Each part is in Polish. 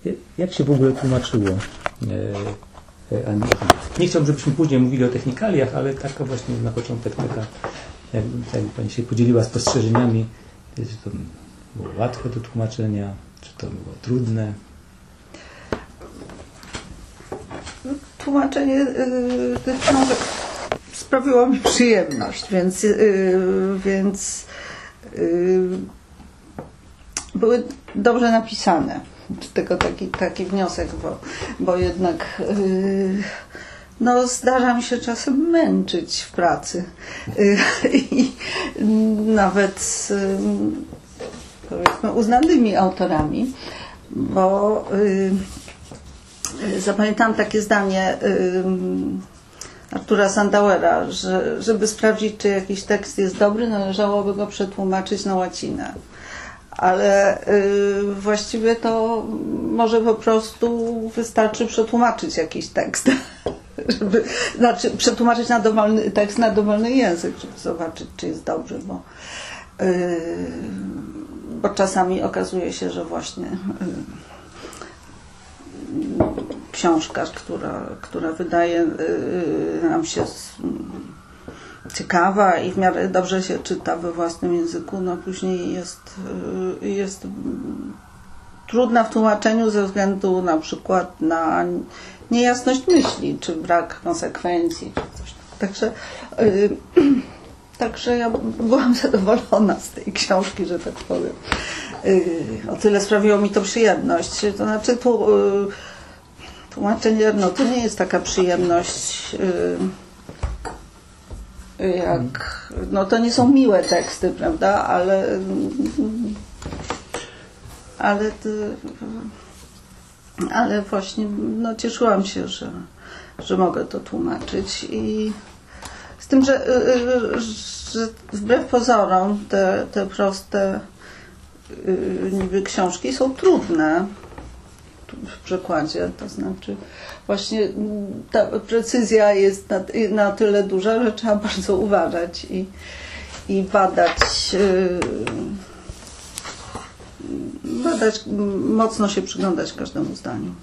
Jak się w ogóle tłumaczyło? Nie chciałbym, żebyśmy później mówili o technikaliach, ale taka właśnie na początek taka, jak Pani się podzieliła spostrzeżeniami, czy to było łatwe do tłumaczenia, czy to było trudne? Tłumaczenie tych książek sprawiło mi przyjemność, więc były dobrze napisane. Z tego taki wniosek, bo jednak no, zdarza mi się czasem męczyć w pracy i nawet z powiedzmy uznanymi autorami, bo zapamiętałam takie zdanie Artura Sandauera, że żeby sprawdzić, czy jakiś tekst jest dobry, należałoby go przetłumaczyć na łacinę. Ale właściwie to może po prostu wystarczy przetłumaczyć jakiś tekst. Znaczy przetłumaczyć na dowolny tekst, na dowolny język, żeby zobaczyć, czy jest dobry, bo czasami okazuje się, że właśnie książka, która wydaje nam się ciekawa i w miarę dobrze się czyta we własnym języku, no później jest trudna w tłumaczeniu ze względu na przykład na niejasność myśli, czy brak konsekwencji, czy coś. Także ja byłam zadowolona z tej książki, że tak powiem. O tyle sprawiło mi to przyjemność. To znaczy tłumaczenie, no to nie jest taka przyjemność jak, no to nie są miłe teksty, prawda, ale właśnie no, cieszyłam się, że mogę to tłumaczyć i z tym, że wbrew pozorom te proste niby książki są trudne w przekładzie, to znaczy właśnie ta precyzja jest na tyle duża, że trzeba bardzo uważać i badać, mocno się przyglądać każdemu zdaniu.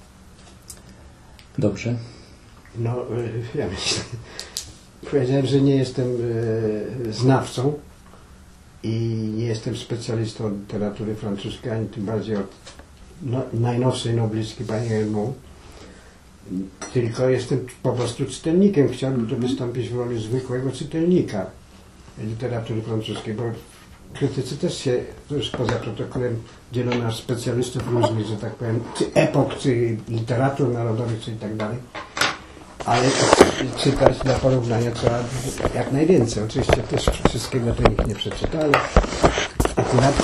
Dobrze. No, ja myślę, powiedziałem, że nie jestem znawcą i nie jestem specjalistą od literatury francuskiej, ani tym bardziej od najnowszej noblistki pani Ermont, tylko jestem po prostu czytelnikiem. Chciałbym tu wystąpić w roli zwykłego czytelnika literatury francuskiej, bo krytycy też się, to już poza protokołem, dzielą na specjalistów różnych, że tak powiem, czy epok, czy literatur narodowych, czy i tak dalej. Ale czytać dla porównania trzeba jak najwięcej. Oczywiście też wszystkiego to nikt nie przeczyta, ale akurat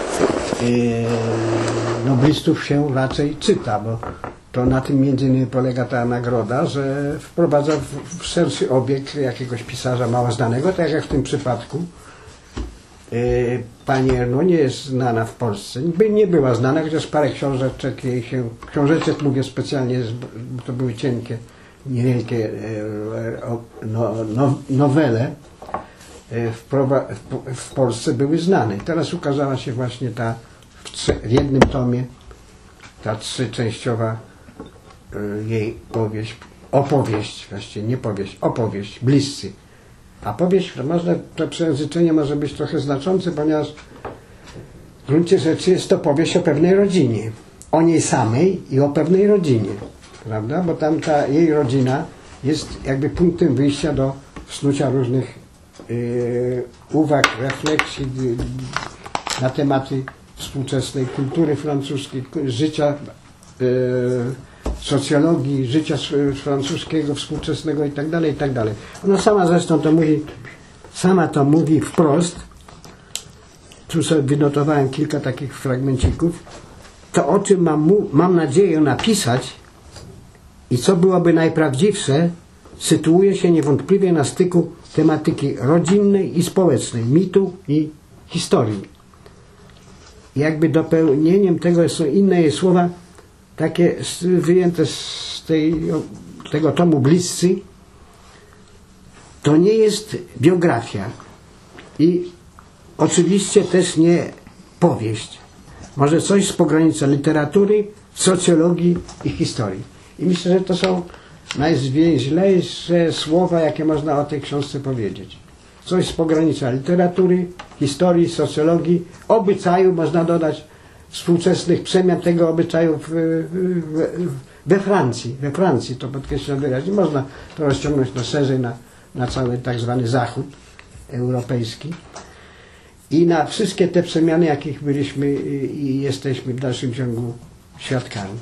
noblistów się raczej czyta, bo to na tym między innymi polega ta nagroda, że wprowadza w szerszy obieg jakiegoś pisarza mało znanego, tak jak w tym przypadku pani Ermont nie jest znana w Polsce. Nie była znana, chociaż parę książeczek jej się, książeczek mówię specjalnie, bo to były cienkie, niewielkie nowele w Polsce były znane. Teraz ukazała się właśnie ta w jednym tomie ta trzyczęściowa jej opowieść, właściwie nie powieść, opowieść, Bliscy. A powieść, to przejęzyczenie może być trochę znaczące, ponieważ w gruncie rzeczy jest to powieść o pewnej rodzinie. O niej samej i o pewnej rodzinie. Prawda? Bo tam ta jej rodzina jest jakby punktem wyjścia do snucia różnych uwag, refleksji na tematy współczesnej kultury francuskiej, życia, socjologii, życia francuskiego, współczesnego i tak dalej, i tak dalej. Ona sama zresztą to mówi wprost. Tu sobie wynotowałem kilka takich fragmencików. To, o czym mam nadzieję napisać i co byłoby najprawdziwsze, sytuuje się niewątpliwie na styku tematyki rodzinnej i społecznej, mitu i historii. Jakby dopełnieniem tego są inne jej słowa, takie wyjęte z tego tomu Bliscy. To nie jest biografia i oczywiście też nie powieść, Może coś z pogranicza literatury, socjologii i historii. I myślę, że to są najzwięźlejsze słowa, jakie można o tej książce powiedzieć. Coś z pogranicza literatury, historii, socjologii, obyczaju, można dodać współczesnych przemian tego obyczaju we Francji. We Francji to podkreślam wyraźnie. Można to rozciągnąć szerzej na cały tak zwany Zachód europejski i na wszystkie te przemiany, jakich byliśmy i jesteśmy w dalszym ciągu świadkami.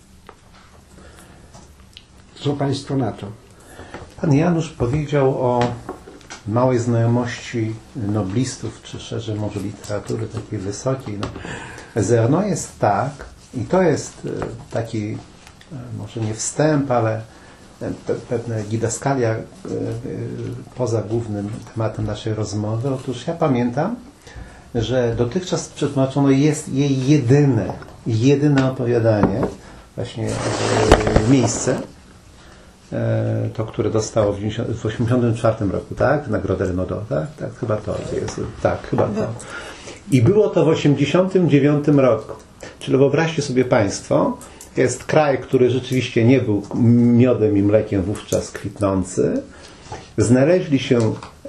Co Państwo na to? Pan Janusz powiedział o małej znajomości noblistów, czy szerzej może literatury takiej wysokiej. No, z Ernaud jest tak, i to jest taki, może nie wstęp, ale pewna didaskalia poza głównym tematem naszej rozmowy. Otóż ja pamiętam, że dotychczas przetłumaczono jest jej jedyne opowiadanie, właśnie miejsce, to, które dostało w 1984 roku, tak? Nagrodę Renaudot, tak? Tak, chyba to jest. Tak, chyba to. I było to w 1989 roku. Czyli wyobraźcie sobie Państwo, jest kraj, który rzeczywiście nie był miodem i mlekiem wówczas kwitnący. Znaleźli się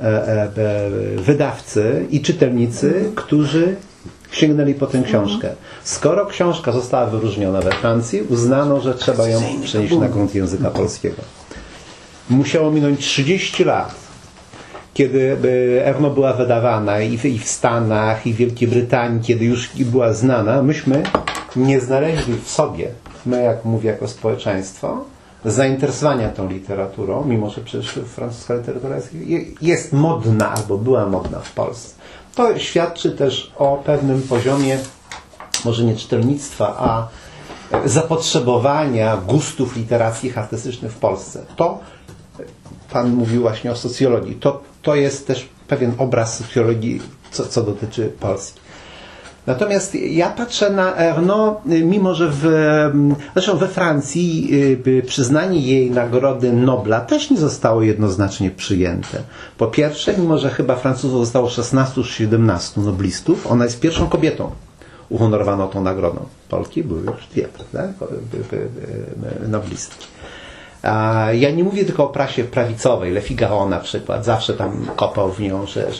wydawcy i czytelnicy, którzy sięgnęli po tę książkę. Skoro książka została wyróżniona we Francji, uznano, że trzeba ją przenieść na grunt języka polskiego. Musiało minąć 30 lat, kiedy Ernaud była wydawana i w Stanach, i w Wielkiej Brytanii, kiedy już była znana, myśmy nie znaleźli w sobie, my jak mówię jako społeczeństwo, zainteresowania tą literaturą, mimo że przecież francuska literatura jest modna albo była modna w Polsce. To świadczy też o pewnym poziomie, może nie czytelnictwa, a zapotrzebowania gustów literackich, artystycznych w Polsce. To, Pan mówił właśnie o socjologii, to jest też pewien obraz socjologii, co dotyczy Polski. Natomiast ja patrzę na Ernaud, mimo że zresztą we Francji przyznanie jej Nagrody Nobla też nie zostało jednoznacznie przyjęte. Po pierwsze, mimo że chyba Francuzów zostało 16 czy 17 noblistów, ona jest pierwszą kobietą uhonorowaną tą nagrodą. Polki były już dwie, prawda? Noblistki. Ja nie mówię tylko o prasie prawicowej, Le Figaro na przykład, zawsze tam kopał w nią, że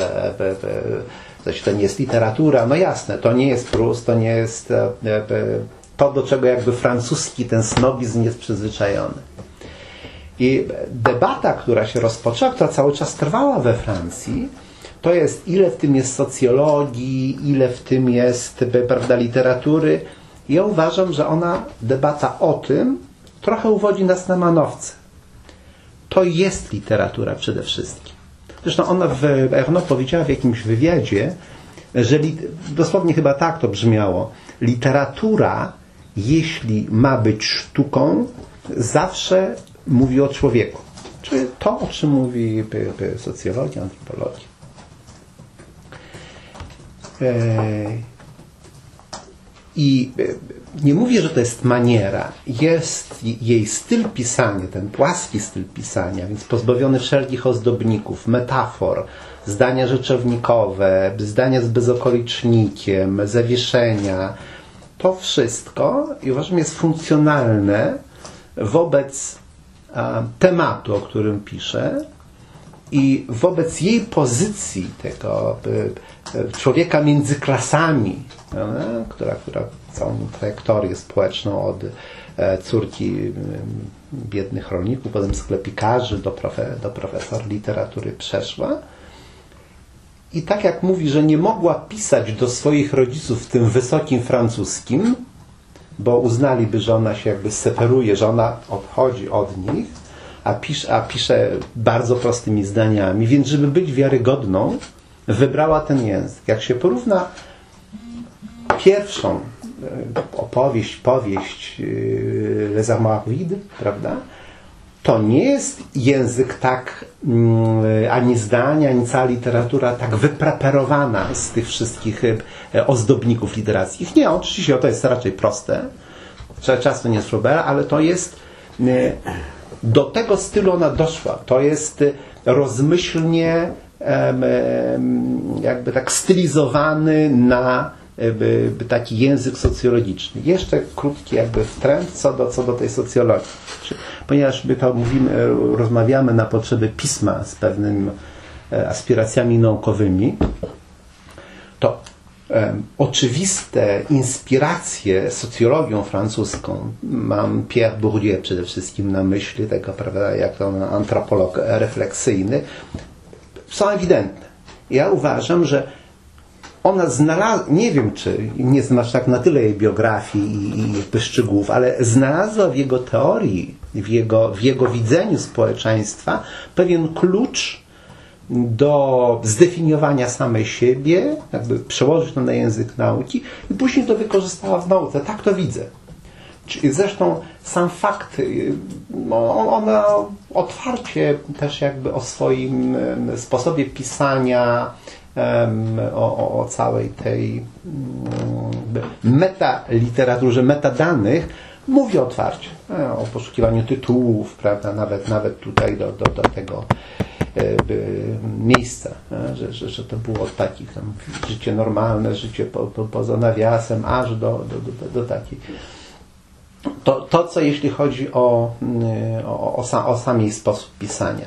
to nie jest literatura. No jasne, to nie jest Proust, to nie jest to, do czego jakby francuski ten snobizm jest przyzwyczajony. I debata, która się rozpoczęła, która cały czas trwała we Francji, to jest, ile w tym jest socjologii, ile w tym jest, prawda, literatury. Ja uważam, że debata o tym trochę uwodzi nas na manowce. To jest literatura przede wszystkim. Zresztą ona Ernaud powiedziała w jakimś wywiadzie, że dosłownie chyba tak to brzmiało, literatura, jeśli ma być sztuką, zawsze mówi o człowieku. Czyli to, o czym mówi socjologia, antropologia. I nie mówię, że to jest maniera. Jest jej styl pisania, ten płaski styl pisania, więc pozbawiony wszelkich ozdobników, metafor, zdania rzeczownikowe, zdania z bezokolicznikiem, zawieszenia. To wszystko, i uważam, jest funkcjonalne wobec tematu, o którym piszę, i wobec jej pozycji, tego człowieka między klasami, która całą trajektorię społeczną od córki biednych rolników, potem sklepikarzy do profesor literatury przeszła. I tak jak mówi, że nie mogła pisać do swoich rodziców w tym wysokim francuskim, bo uznaliby, że ona się jakby separuje, że ona odchodzi od nich, a pisze bardzo prostymi zdaniami, więc żeby być wiarygodną, wybrała ten język. Jak się porówna pierwszą powieść Les Armoirides, prawda, to nie jest język tak, ani zdania, ani cała literatura tak wypreparowana z tych wszystkich ozdobników literackich. Nie, oczywiście to jest raczej proste. Często nie jest Flaubert, ale to jest, do tego stylu ona doszła. To jest rozmyślnie jakby tak stylizowany na taki język socjologiczny. Jeszcze krótki jakby wtręt co do tej socjologii. Ponieważ my to rozmawiamy na potrzeby pisma z pewnymi aspiracjami naukowymi, to oczywiste inspiracje socjologią francuską, mam Pierre Bourdieu przede wszystkim na myśli, tego, prawda, jak to antropolog refleksyjny, są ewidentne. Ja uważam, że ona znalazła, nie wiem czy nie znasz tak na tyle jej biografii i jakby szczegółów, ale znalazła w jego teorii, w jego widzeniu społeczeństwa pewien klucz do zdefiniowania samej siebie, jakby przełożyć to na język nauki i później to wykorzystała w nauce. Tak to widzę. Zresztą sam fakt, ona otwarcie też jakby o swoim sposobie pisania, o całej tej metaliteraturze, metadanych, mówi otwarcie. O poszukiwaniu tytułów, prawda, nawet tutaj do tego miejsca, że to było takich tam życie normalne, życie poza nawiasem, aż do takiej. To co jeśli chodzi o sam jej sposób pisania.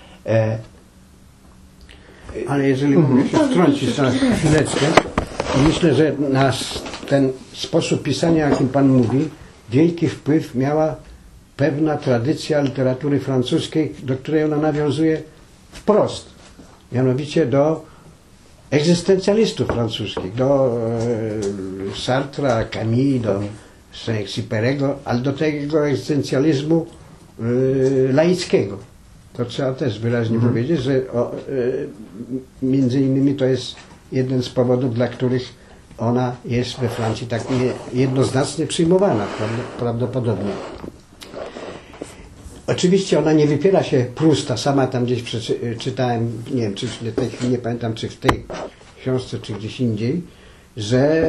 Ale jeżeli mogę się wtrącić na chwileczkę, to myślę, że ten sposób pisania, jakim Pan mówi, wielki wpływ miała pewna tradycja literatury francuskiej, do której ona nawiązuje wprost. Mianowicie do egzystencjalistów francuskich, do Sartra, Camus, do Saint-Exupéry'ego, ale do tego egzystencjalizmu laickiego. To trzeba też wyraźnie powiedzieć, że między innymi to jest jeden z powodów, dla których ona jest we Francji tak jednoznacznie przyjmowana, prawdopodobnie. Oczywiście ona nie wypiera się Prousta, sama tam gdzieś czytałem, nie wiem, czy w tej chwili nie pamiętam, czy w tej książce, czy gdzieś indziej, że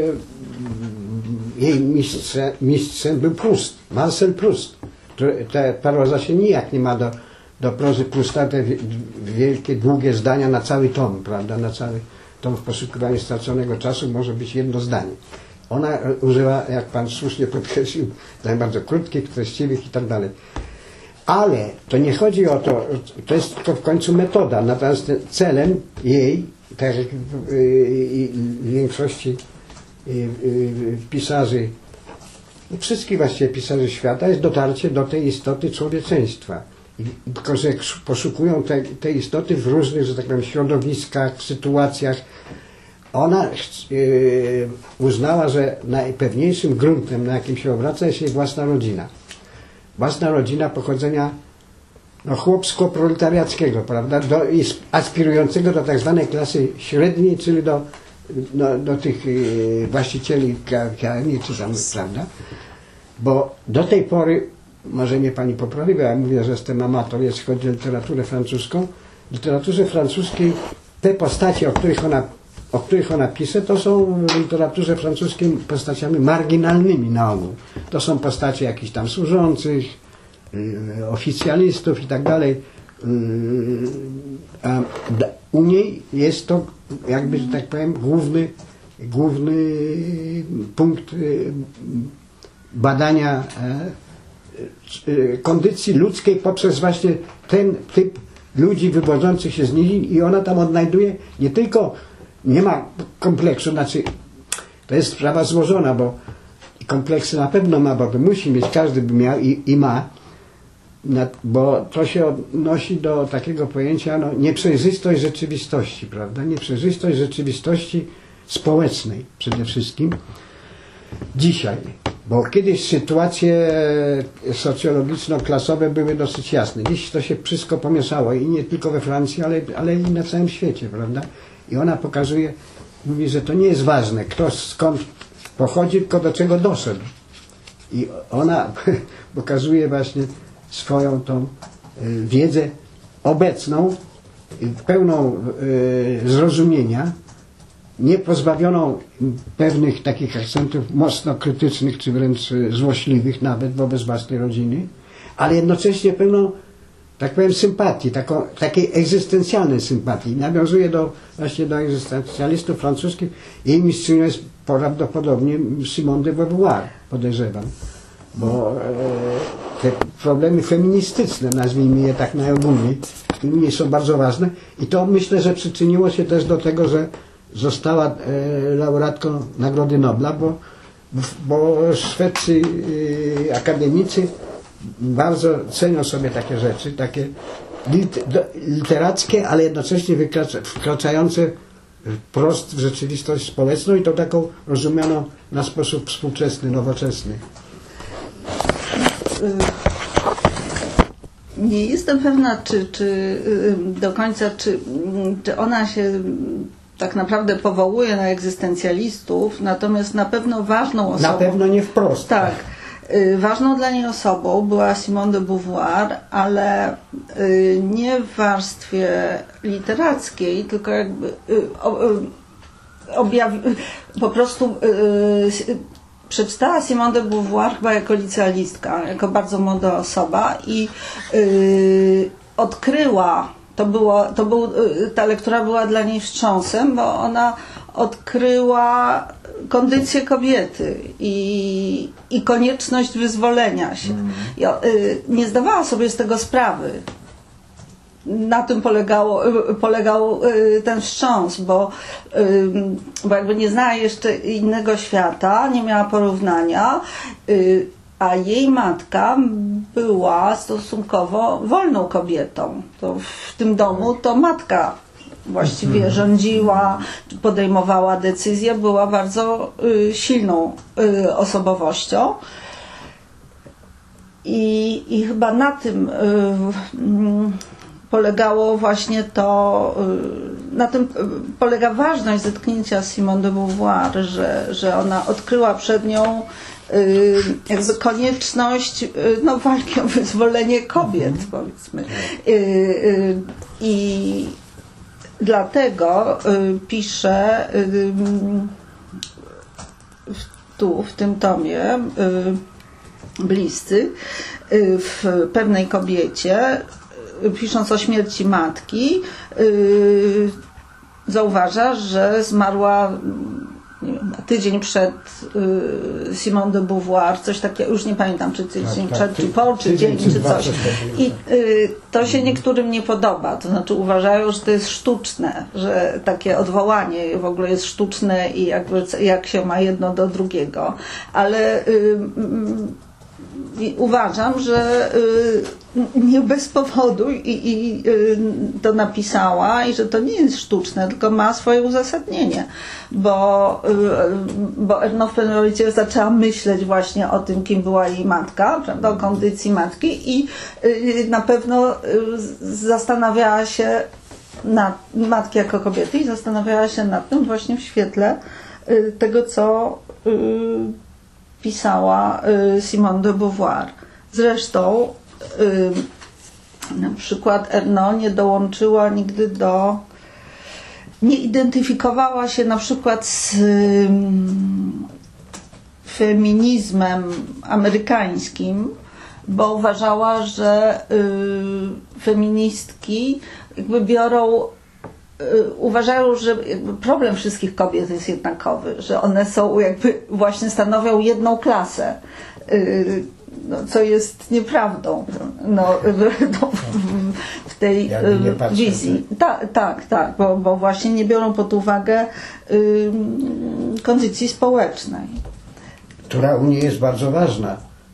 jej mistrzem był Proust, Marcel Proust. Ta proza się nijak nie ma do prozy Prousta, te wielkie, długie zdania na cały tom, prawda, na cały tom w poszukiwaniu straconego czasu może być jedno zdanie. Ona używa, jak Pan słusznie podkreślił, zdań bardzo krótkich, treściwych i tak dalej. Ale to nie chodzi o to, to jest tylko w końcu metoda, natomiast celem jej, tak jak w większości pisarzy, wszystkich właściwie pisarzy świata, jest dotarcie do tej istoty człowieczeństwa. Tylko że poszukują tej istoty w różnych, że tak powiem, środowiskach, sytuacjach. Ona uznała, że najpewniejszym gruntem, na jakim się obraca, jest jej własna rodzina. Własna rodzina pochodzenia chłopsko-proletariackiego, prawda, aspirującego do tak zwanej klasy średniej, czyli do tych właścicieli kawiarni, czy tam, prawda, bo do tej pory, może mnie Pani poprawi, bo ja mówię, że jestem amator, jeśli chodzi o literaturę francuską. W literaturze francuskiej te postacie, o których ona pisze, to są w literaturze francuskiej postaciami marginalnymi na ogół. To są postacie jakichś tam służących, oficjalistów i tak dalej. A u niej jest to jakby, że tak powiem, główny punkt badania kondycji ludzkiej poprzez właśnie ten typ ludzi wywodzących się z niej, i ona tam odnajduje nie tylko, nie ma kompleksu, znaczy to jest sprawa złożona, bo kompleksy na pewno ma, bo musi mieć, każdy by miał i ma, bo to się odnosi do takiego pojęcia nieprzejrzystość rzeczywistości, prawda? Nieprzejrzystość rzeczywistości społecznej przede wszystkim dzisiaj, bo kiedyś sytuacje socjologiczno-klasowe były dosyć jasne. Dziś to się wszystko pomieszało i nie tylko we Francji, ale i na całym świecie, prawda? I ona pokazuje, mówi, że to nie jest ważne, kto skąd pochodzi, tylko do czego doszedł. I ona pokazuje właśnie swoją tą wiedzę obecną, pełną zrozumienia, nie pozbawioną pewnych takich akcentów mocno krytycznych, czy wręcz złośliwych nawet wobec własnej rodziny, ale jednocześnie pełną tak powiem, sympatii, takiej egzystencjalnej sympatii. Nawiązuje właśnie do egzystencjalistów francuskich. Jej mistrzynią jest prawdopodobnie Simone de Beauvoir, podejrzewam. Bo te problemy feministyczne, nazwijmy je tak najogólniej, nie są bardzo ważne. I to myślę, że przyczyniło się też do tego, że została laureatką Nagrody Nobla, bo szwedzcy akademicy bardzo cenią sobie takie rzeczy, takie literackie, ale jednocześnie wkraczające wprost w rzeczywistość społeczną i to taką rozumianą na sposób współczesny, nowoczesny. Nie jestem pewna, czy do końca, czy ona się tak naprawdę powołuje na egzystencjalistów, natomiast na pewno ważną osobą... Na pewno nie wprost. Tak. Ważną dla niej osobą była Simone de Beauvoir, ale nie w warstwie literackiej, tylko jakby po prostu przeczytała Simone de Beauvoir chyba jako licealistka, jako bardzo młoda osoba i odkryła, ta lektura była dla niej wstrząsem, bo ona odkryła kondycję kobiety i konieczność wyzwolenia się. Nie zdawała sobie z tego sprawy. Na tym polegał ten wstrząs, bo jakby nie znała jeszcze innego świata, nie miała porównania, a jej matka była stosunkowo wolną kobietą. To w tym domu to matka właściwie rządziła, podejmowała decyzje, była bardzo silną osobowością. I chyba na tym polegało właśnie to, na tym polega ważność zetknięcia z Simone de Beauvoir, że ona odkryła przed nią jakby konieczność walki o wyzwolenie kobiet, powiedzmy. I dlatego pisze tu, w tym tomie, bliscy, w pewnej kobiecie, pisząc o śmierci matki, zauważa, że zmarła, nie wiem, tydzień przed Simone de Beauvoir, coś takiego, już nie pamiętam, czy tydzień przed, czy po, czy dzień, czy coś. I to się niektórym nie podoba, to znaczy uważają, że to jest sztuczne, że takie odwołanie w ogóle jest sztuczne i jakby jak się ma jedno do drugiego. Ale uważam, że nie bez powodu i to napisała i że to nie jest sztuczne, tylko ma swoje uzasadnienie, bo w pewnym momencie zaczęła myśleć właśnie o tym, kim była jej matka, prawda, o kondycji matki i na pewno zastanawiała się matki jako kobiety i zastanawiała się nad tym właśnie w świetle tego, co pisała Simone de Beauvoir. Zresztą na przykład Ernaud nie dołączyła nigdy nie identyfikowała się na przykład z feminizmem amerykańskim, bo uważała, że feministki jakby uważają, że jakby problem wszystkich kobiet jest jednakowy, że one są jakby właśnie stanowią jedną klasę, co jest nieprawdą w tej wizji. Tak, bo właśnie nie biorą pod uwagę kondycji społecznej. Która u niej jest bardzo ważna.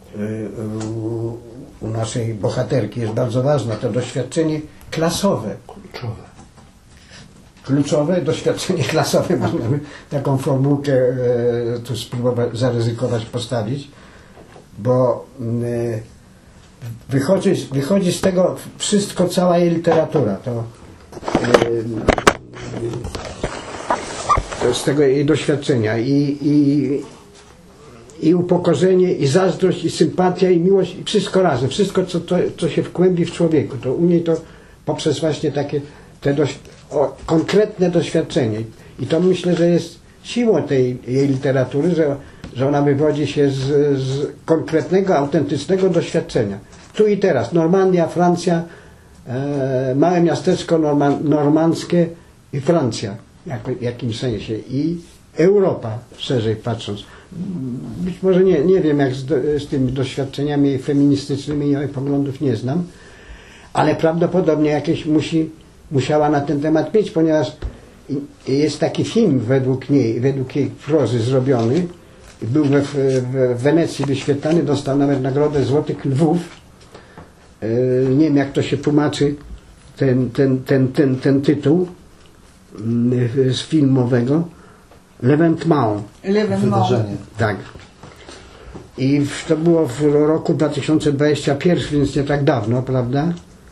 U naszej bohaterki jest bardzo ważne to doświadczenie klasowe. Kluczowe doświadczenie klasowe, można by taką formułkę tu spróbować zaryzykować, postawić, bo wychodzi z tego wszystko, cała jej literatura, to z tego jej doświadczenia i upokorzenie, i zazdrość, i sympatia, i miłość, i wszystko razem, wszystko co się wkłębi w człowieku, to u niej to poprzez właśnie takie konkretne doświadczenie. I to myślę, że jest siłą tej jej literatury, że ona wywodzi się z konkretnego, autentycznego doświadczenia. Tu i teraz. Normandia, Francja, małe miasteczko normandzkie i Francja w jakimś sensie i Europa, szerzej patrząc. Być może nie wiem, jak z tymi doświadczeniami feministycznymi jej poglądów nie znam, ale prawdopodobnie jakieś musiała na ten temat mieć, ponieważ jest taki film według jej prozy zrobiony, był w Wenecji wyświetlany, dostał nawet nagrodę Złotych Lwów. Nie wiem, jak to się tłumaczy ten tytuł z filmowego. L'Événement. Wydarzenie. Tak. I to było w roku 2021, więc nie tak dawno, prawda?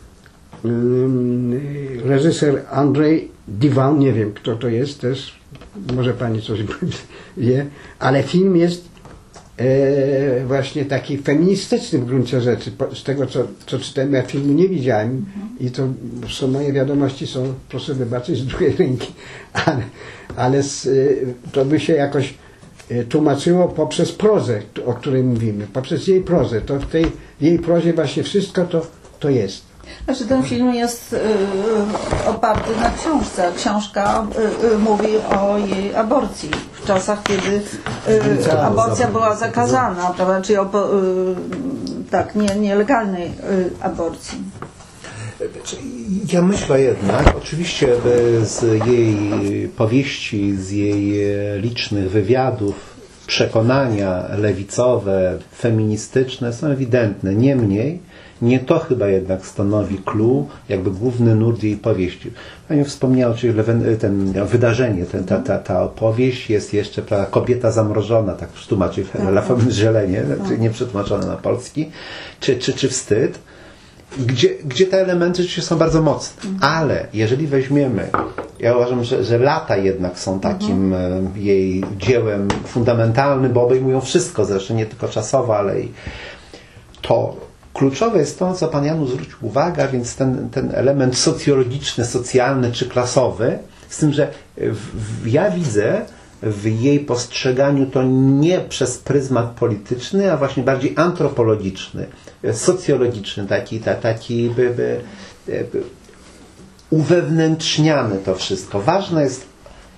Reżyser Andrzej Diwan, nie wiem kto to jest też, może pani coś wie, ale film jest właśnie taki feministyczny w gruncie rzeczy. Z tego co czytałem, ja filmu nie widziałem i to moje wiadomości są, proszę wybaczyć, z drugiej ręki, ale to by się jakoś tłumaczyło poprzez prozę, o której mówimy, poprzez jej prozę. To w tej jej prozie właśnie wszystko to jest. Znaczy ten film jest oparty na książce. Książka mówi o jej aborcji w czasach, kiedy aborcja była zakazana, prawda? Czyli nielegalnej aborcji. Ja myślę jednak, oczywiście z jej powieści, z jej licznych wywiadów, przekonania lewicowe, feministyczne są ewidentne. Niemniej nie to chyba jednak stanowi clue, jakby główny nurt jej powieści. Pani wspomniała, czyli wydarzenie, ta opowieść jest jeszcze, prawda, kobieta zamrożona, tak tłumaczy La Femme Żelenie, nie przetłumaczone na polski, czy wstyd, gdzie te elementy rzeczywiście są bardzo mocne. Ale jeżeli weźmiemy, ja uważam, że lata jednak są takim jej dziełem fundamentalnym, bo obejmują wszystko, zresztą nie tylko czasowo, ale i to kluczowe jest to, co pan Janusz zwrócił uwagę, więc ten element socjologiczny, socjalny czy klasowy, z tym, że ja widzę w jej postrzeganiu to nie przez pryzmat polityczny, a właśnie bardziej antropologiczny, socjologiczny, taki uwewnętrzniany to wszystko. Ważne jest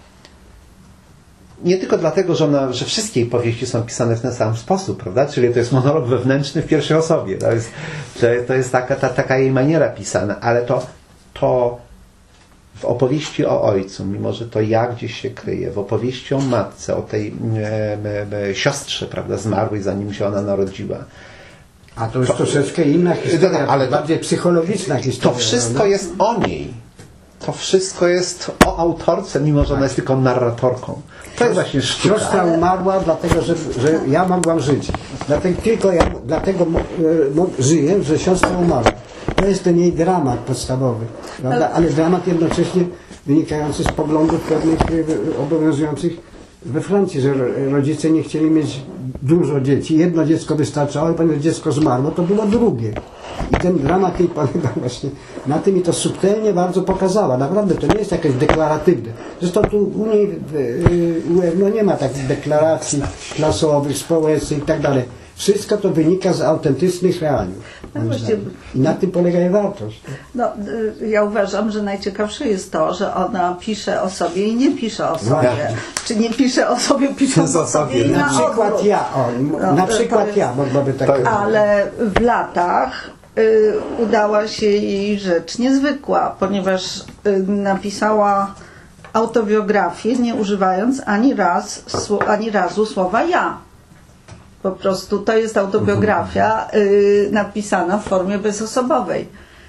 nie tylko dlatego, że wszystkie jej powieści są pisane w ten sam sposób, prawda? Czyli to jest monolog wewnętrzny w pierwszej osobie. To jest taka jej maniera pisana, ale to w opowieści o ojcu, mimo że to ja gdzieś się kryje, w opowieści o matce, o tej siostrze, prawda, zmarłej, zanim się ona narodziła. A to już troszeczkę inna historia, ale bardziej psychologiczna historia. To wszystko jest o niej. To wszystko jest o autorce, mimo że ona jest tylko narratorką. To jest właśnie sztuka. Siostra umarła dlatego, że ja mogłam żyć. Dlatego żyję, że siostra umarła. To jest ten jej dramat podstawowy. Prawda? Ale dramat jednocześnie wynikający z poglądów pewnych obowiązujących we Francji, że rodzice nie chcieli mieć dużo dzieci. Jedno dziecko wystarczało, i ponieważ dziecko zmarło, to było drugie. I ten dramat jej polega właśnie na tym i to subtelnie bardzo pokazała. Naprawdę to nie jest jakieś deklaratywne. Zresztą tu u niej nie ma takich deklaracji klasowych, społecznych i tak dalej. Wszystko to wynika z autentycznych realiów. I na tym polega jej wartość. No, ja uważam, że najciekawsze jest to, że ona pisze o sobie i nie pisze o sobie. Czy nie pisze o sobie, pisze o sobie i na przykład ja. Na przykład ja mogłaby tak. Ale w latach udała się jej rzecz niezwykła, ponieważ napisała autobiografię, nie używając ani razu słowa ja. Po prostu to jest autobiografia napisana w formie bezosobowej.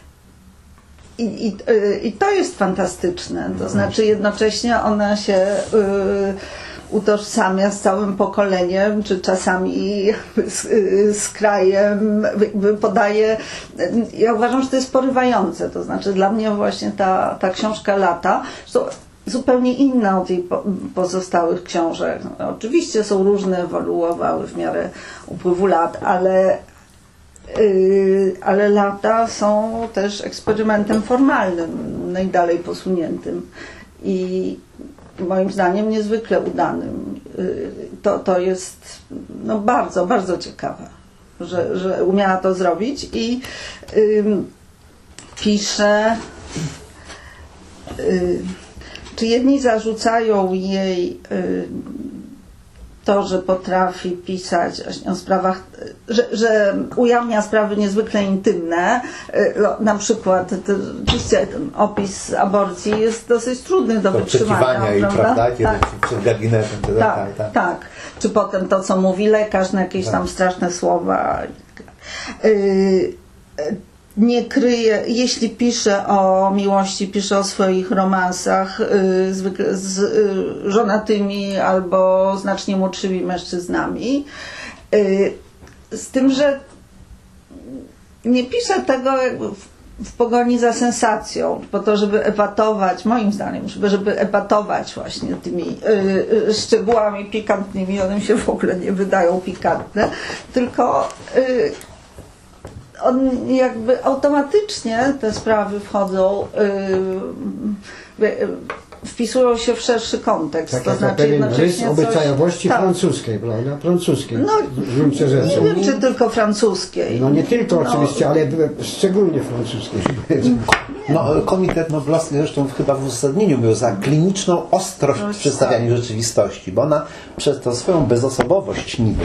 I to jest fantastyczne. To znaczy jednocześnie ona się utożsamia z całym pokoleniem, czy czasami z krajem, podaje. Ja uważam, że to jest porywające. To znaczy dla mnie właśnie ta książka Lata, zupełnie inna od jej pozostałych książek. No, oczywiście są różne, ewoluowały w miarę upływu lat, ale Lata są też eksperymentem formalnym, najdalej posuniętym i moim zdaniem niezwykle udanym. To jest bardzo, bardzo ciekawe, że umiała to zrobić i pisze, czy jedni zarzucają jej to, że potrafi pisać o sprawach, że ujawnia sprawy niezwykle intymne. Na przykład oczywiście ten opis aborcji jest dosyć trudny do wytrzymania. I prawda? Kiedy przed gabinetem. Tak. Czy potem to, co mówi lekarz, na jakieś tam straszne słowa. Nie kryje, jeśli pisze o miłości, pisze o swoich romansach zwykle z żonatymi albo znacznie młodszymi mężczyznami. Z tym, że nie pisze tego jakby w pogoni za sensacją, po to, żeby epatować, moim zdaniem, żeby epatować właśnie tymi szczegółami pikantnymi. One mi się w ogóle nie wydają pikantne, tylko on jakby automatycznie te sprawy wchodzą, wpisują się w szerszy kontekst. Tak, to jak znaczy pewien rys obyczajowości tak. francuskiej, prawda? Francuskiej. No, w gruncie rzeczy. Nie wiem, czy tylko francuskiej. No nie tylko oczywiście, ale szczególnie francuskiej. No, Komitet Noblowski zresztą chyba w uzasadnieniu był za kliniczną ostrość w przedstawianiu rzeczywistości, bo ona przez tą swoją bezosobowość niby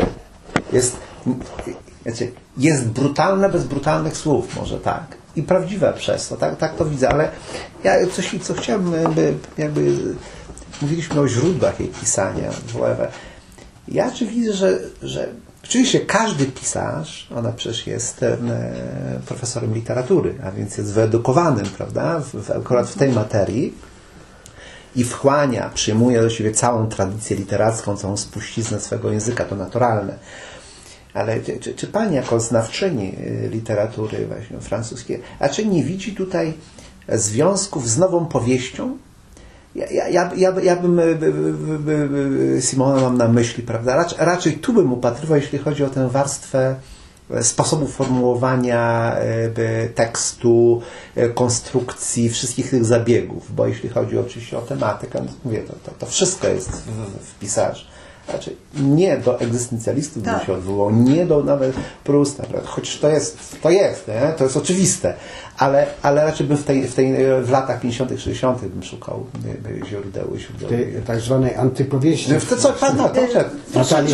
jest brutalna bez brutalnych słów, może tak. I prawdziwe przez to, tak to widzę, ale ja co chciałbym, jakby mówiliśmy o źródłach jej pisania. Ja czy widzę, że oczywiście każdy pisarz, ona przecież jest profesorem literatury, a więc jest wyedukowanym, prawda, akurat w tej materii i wchłania, przyjmuje do siebie całą tradycję literacką, całą spuściznę swego języka, to naturalne. Ale czy pani jako znawczyni literatury właśnie francuskiej, a czy nie widzi tutaj związków z nową powieścią? Ja bym Simona mam na myśli, prawda? Raczej tu bym upatrywał, jeśli chodzi o tę warstwę sposobu formułowania tekstu, konstrukcji, wszystkich tych zabiegów, bo jeśli chodzi oczywiście o tematykę, no mówię, to wszystko jest w pisarzu. Znaczy, nie do egzystencjalistów bym się odwołał, nie do nawet Prousta, choć to jest oczywiste, ale raczej bym w latach 50., 60. bym szukał źródeł. Tak zwanej antypowieści. Natalii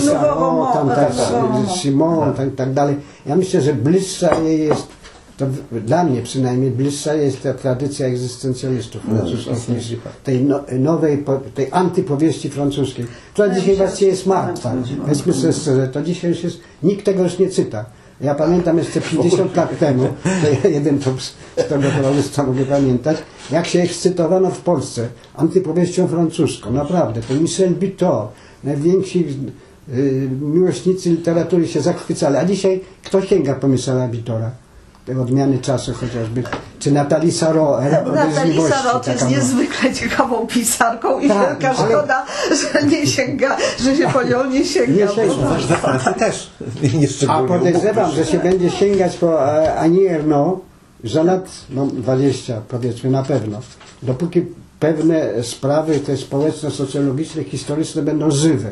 Simon, tak dalej. Ja myślę, że bliższa jej jest, to dla mnie przynajmniej bliższa jest ta tradycja egzystencjalistów francuskich niż tej antypowieści francuskiej, która dzisiaj właściwie jest martwa. Weźmy sobie szczerze, to dzisiaj już jest, nikt tego już nie czyta. Ja pamiętam jeszcze 50 lat temu, to jeden z tego towarzystwa mogę pamiętać, jak się ekscytowano w Polsce antypowieścią francuską. Naprawdę, to Michel Buteau, najwięksi miłośnicy literatury się zachwycali. A dzisiaj kto sięga po Michela Buteaua? Te odmiany czasu chociażby, czy Nathalie Sarraute. Nathalie Sarraute jest niezwykle ciekawą pisarką i wielka szkoda, że nie sięga, że się po nią nie sięga. Też. A podejrzewam, że się będzie sięgać po Annie Ernaux za lat 20, powiedzmy na pewno. Dopóki pewne sprawy te społeczno-socjologiczne, historyczne będą żywe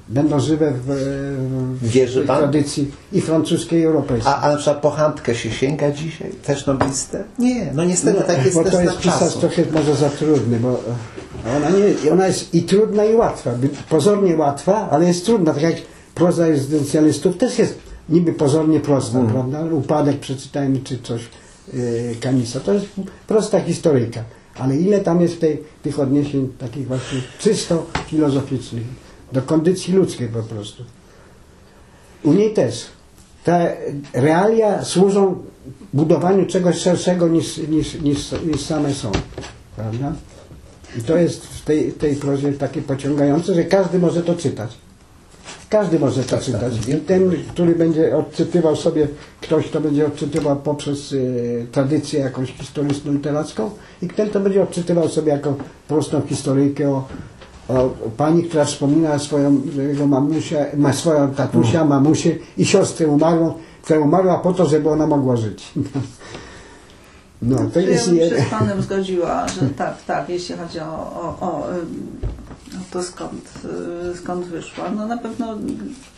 w tradycji i francuskiej, i europejskiej. A na przykład po Handkę się sięga dzisiaj? Też noblistę? Nie, no niestety tak jest bo też to jest pisarz trochę może za trudny, bo ona jest i trudna, i łatwa. Pozornie łatwa, ale jest trudna. Tak jak proza egzystencjalistów też jest niby pozornie prosta, prawda? Upadek przeczytajmy, czy coś Camisa. To jest prosta historyjka. Ale ile tam jest tych odniesień takich właśnie czysto filozoficznych, do kondycji ludzkiej po prostu. U niej też. Te realia służą budowaniu czegoś szerszego niż same są. Prawda? I to jest w tej prozie takie pociągające, że każdy może to czytać. Każdy może to czytać. I ten, który będzie odczytywał sobie, ktoś to będzie odczytywał poprzez tradycję jakąś historyczną, literacką, i ten to będzie odczytywał sobie jako prostą historyjkę o pani, która wspomina swoją tatusia, mamusię i siostrę umarłą, która umarła po to, żeby ona mogła żyć. No, to jest... Ja bym się z panem zgodziła, że tak, jeśli chodzi o to skąd wyszła. No na pewno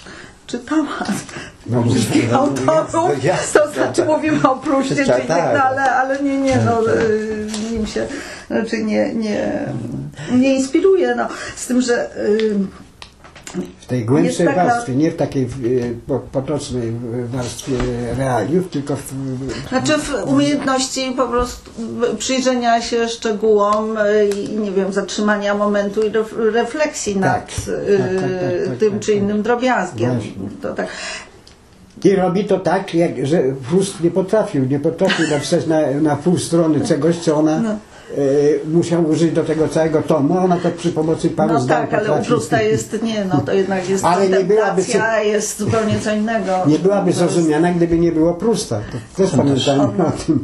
czytałam No, wszystkich autorów, to znaczy mówimy o Pruszcie, czyli tak, ale nie, nim się znaczy nie inspiruje, no, z tym, że w tej głębszej taka... warstwie, nie w takiej potocznej warstwie realiów, tylko Znaczy w umiejętności po prostu przyjrzenia się szczegółom i nie wiem, zatrzymania momentu i refleksji nad tym czy innym drobiazgiem. To tak. I robi to tak, że Proust nie potrafił napisać na pół strony czegoś, co ona musiał użyć do tego całego tomu, a ona tak przy pomocy paru zdań tak, ale u Prousta jest, to jednak jest kontemplacja, jest zupełnie co innego. Nie byłaby zrozumiana, gdyby nie było Prousta. To też pamiętajmy o tym.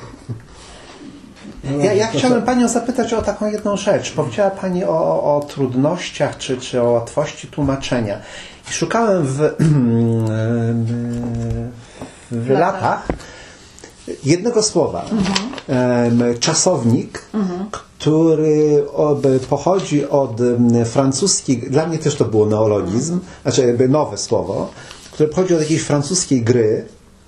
Ja chciałem Panią zapytać o taką jedną rzecz. Powiedziała Pani o trudnościach czy o łatwości tłumaczenia. I szukałem w latach jednego słowa. Czasownik, który pochodzi od francuskiej, dla mnie też to było neologizm, znaczy nowe słowo, które pochodzi od jakiejś francuskiej gry.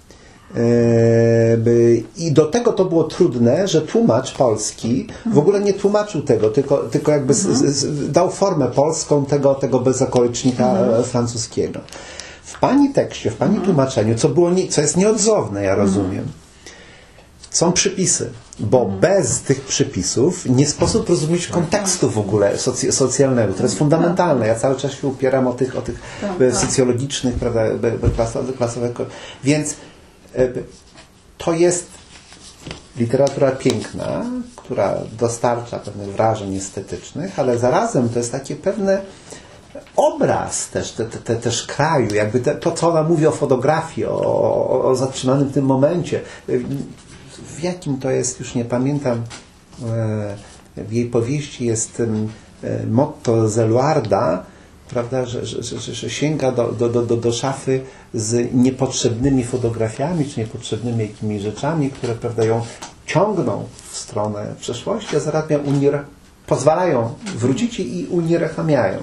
I do tego to było trudne, że tłumacz polski w ogóle nie tłumaczył tego, tylko jakby dał formę polską tego bezokolicznika francuskiego. W Pani tekście, w Pani tłumaczeniu, co jest nieodzowne, ja rozumiem, są przypisy, bo bez tych przypisów nie sposób rozumieć kontekstu w ogóle socjalnego, to jest fundamentalne. Ja cały czas się upieram o tych socjologicznych, prawda, klasowych, więc to jest literatura piękna, która dostarcza pewnych wrażeń estetycznych, ale zarazem to jest taki pewny obraz też kraju, jakby to, co ona mówi o fotografii, o zatrzymanym w tym momencie. W jakim to jest, już nie pamiętam, w jej powieści jest motto Zeluarda, prawda, że sięga do szafy z niepotrzebnymi fotografiami, czy niepotrzebnymi jakimiś rzeczami, które, prawda, ją ciągną w stronę przeszłości, a zarazem pozwalają wrócić i unieruchamiają.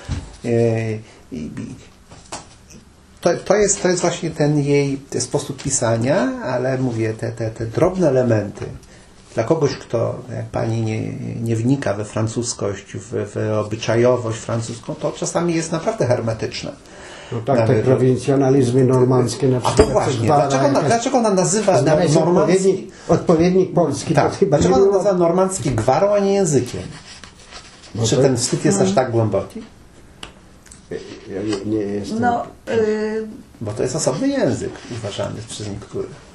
To jest właśnie ten jej sposób pisania, ale mówię, te drobne elementy dla kogoś, kto jak Pani nie wnika we francuskość, w obyczajowość francuską, to czasami jest naprawdę hermetyczne. No tak, te prowincjonalizmy normandzkie na przykład. A to właśnie, dlaczego ona nazywa normandzki odpowiednik polski? Tak, dlaczego ona nazywa normandzki gwarą, a nie językiem? No czy ten wstyd jest aż tak głęboki? Ja nie jestem... Bo to jest osobny język uważany przez niektórych.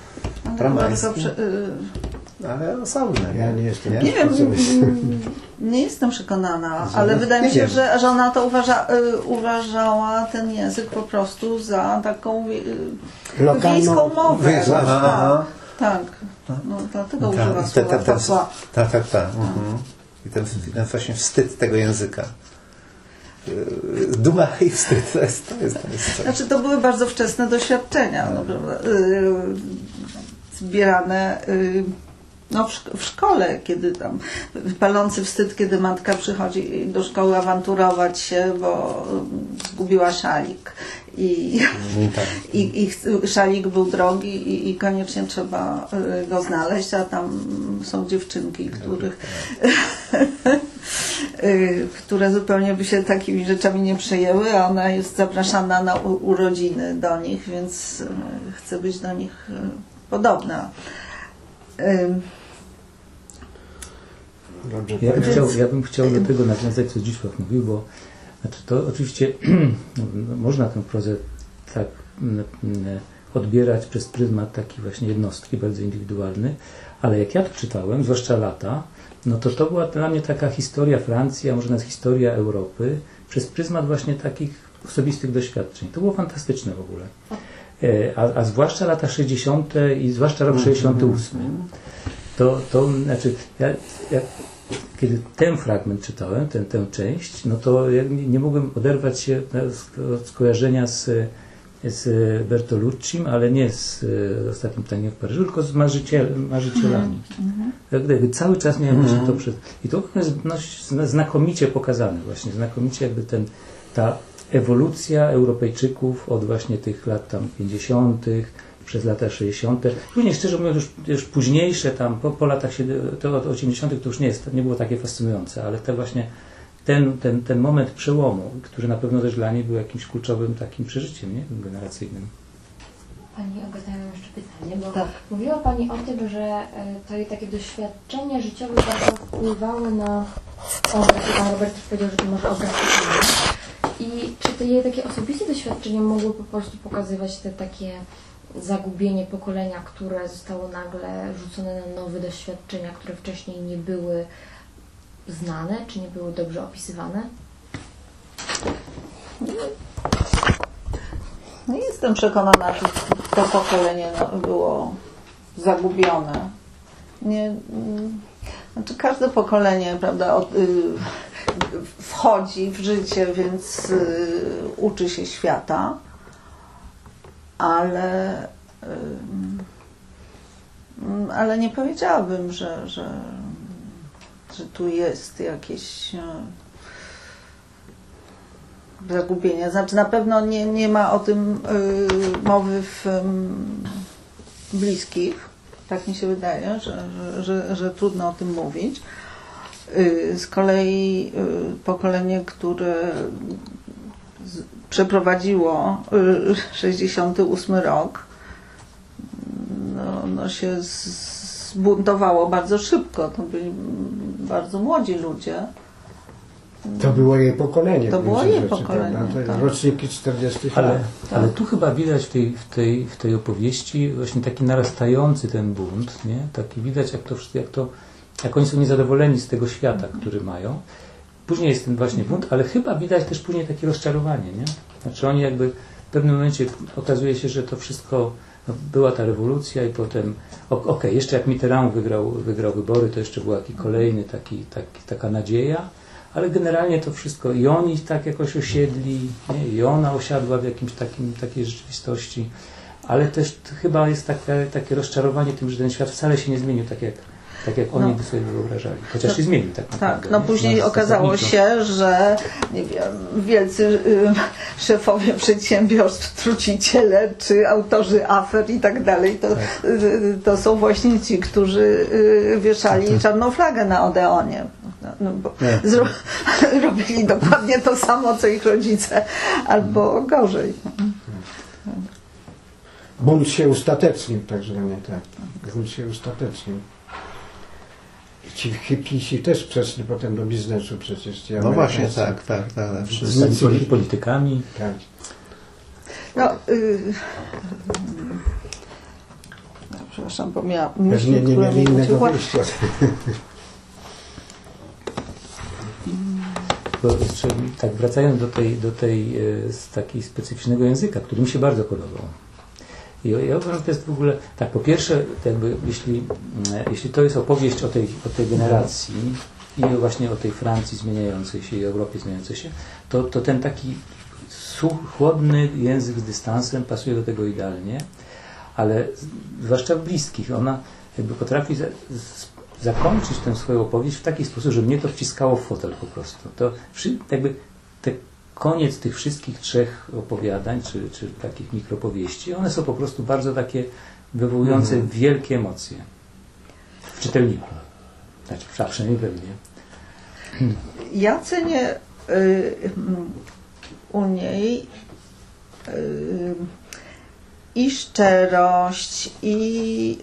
Ale osobny. Ja nie jestem. Nie wiem, nie jestem przekonana, ale wydaje mi się, że ona to uważała ten język po prostu za taką wiejską mowę. Tak. No, dlatego używa słowa. Tak. I ten właśnie wstyd tego języka. Duma i wstyd. To jest Znaczy, to były bardzo wczesne doświadczenia, zbierane w szkole, kiedy tam palący wstyd, kiedy matka przychodzi do szkoły awanturować się, bo zgubiła szalik i szalik był drogi i koniecznie trzeba go znaleźć, a tam są dziewczynki, które zupełnie by się takimi rzeczami nie przejęły, a ona jest zapraszana na urodziny do nich, więc chce być do nich podobna. Dobrze, ja bym chciał do tego nawiązać, co Zdzisław mówił, bo znaczy to oczywiście można tę prozę tak odbierać przez pryzmat takiej właśnie jednostki, bardzo indywidualny, ale jak ja to czytałem, zwłaszcza lata, no to była dla mnie taka historia Francji, a może nawet historia Europy, przez pryzmat właśnie takich osobistych doświadczeń. To było fantastyczne w ogóle. A zwłaszcza lata 60. i zwłaszcza rok 68. To znaczy, ja kiedy ten fragment czytałem, tę część, no to ja nie mogłem oderwać się od skojarzenia z Bertoluccim, ale nie z Ostatnim Pytaniem w Paryżu, tylko z marzycielami. Jakby cały czas miałem właśnie to i to jest znakomicie pokazane właśnie, znakomicie jakby ta ewolucja Europejczyków od właśnie tych lat tam 50., przez lata 60. Później, szczerze mówiąc, już późniejsze tam, po latach to od 80. to już nie było takie fascynujące, ale te właśnie ten moment przełomu, który na pewno też dla niej był jakimś kluczowym takim przeżyciem, nie? Generacyjnym. Pani Agata, ja mam jeszcze pytanie, bo Tak. mówiła Pani o tym, że to jej takie doświadczenia życiowe bardzo wpływały na obraz. Pan Robert też powiedział, że to może obraz totalny. I czy te jej takie osobiste doświadczenia mogły po prostu pokazywać te takie zagubienie pokolenia, które zostało nagle rzucone na nowe doświadczenia, które wcześniej nie były znane, czy nie były dobrze opisywane? No jestem przekonana, że to pokolenie było zagubione. Znaczy każde pokolenie, prawda, wchodzi w życie, więc uczy się świata, ale nie powiedziałabym, że tu jest jakieś zagubienie. Znaczy na pewno nie ma o tym mowy w bliskich. Tak mi się wydaje, że trudno o tym mówić. Z kolei pokolenie, które przeprowadziło 68 rok, no się zbuntowało bardzo szybko. To byli bardzo młodzi ludzie. To było jej pokolenie. To było jej pokolenie, tak. Roczniki 40 lat. Ale tu chyba widać w tej opowieści właśnie taki narastający ten bunt, nie? Taki widać, jak oni są niezadowoleni z tego świata, który mają. Później jest ten właśnie bunt, ale chyba widać też później takie rozczarowanie, nie? Znaczy oni jakby w pewnym momencie okazuje się, że to wszystko, no, była ta rewolucja i potem, jeszcze jak Mitterrand wygrał wybory, to jeszcze był taki kolejny taka nadzieja, ale generalnie to wszystko i oni tak jakoś osiedli, nie? I ona osiadła w jakimś takiej rzeczywistości, ale też chyba jest takie rozczarowanie tym, że ten świat wcale się nie zmienił tak jak oni by sobie wyobrażali. Chociaż się zmienił tak naprawdę. Tak, no później okazało się, że nie wiem, wielcy szefowie przedsiębiorstw, truciciele czy autorzy afer i tak dalej, to są właśnie ci, którzy wieszali czarną flagę na Odeonie. No, bo robili dokładnie to samo, co ich rodzice, albo gorzej. Bunt się ustatecznił, także nie tak. Bunt się ustatecznił. Ci hipisi też przeszli potem do biznesu przecież. No właśnie, tak. Zostali politykami. Tak. No, przepraszam, bo miałam Pewnie nie mieli innego wyjścia. Tak, wracając do tej takiej specyficznego języka, który mi się bardzo podobał. I ja uważam, że to jest w ogóle, tak, po pierwsze, jakby, jeśli to jest opowieść o tej generacji i właśnie o tej Francji zmieniającej się i Europie zmieniającej się, to ten taki chłodny język z dystansem pasuje do tego idealnie, ale zwłaszcza w bliskich, ona jakby potrafi zakończyć tę swoją opowieść w taki sposób, że mnie to wciskało w fotel po prostu. To jakby koniec tych wszystkich trzech opowiadań, czy takich mikropowieści, one są po prostu bardzo takie wywołujące wielkie emocje w czytelniku. Znaczy, przynajmniej pewnie. Ja cenię u niej i szczerość, i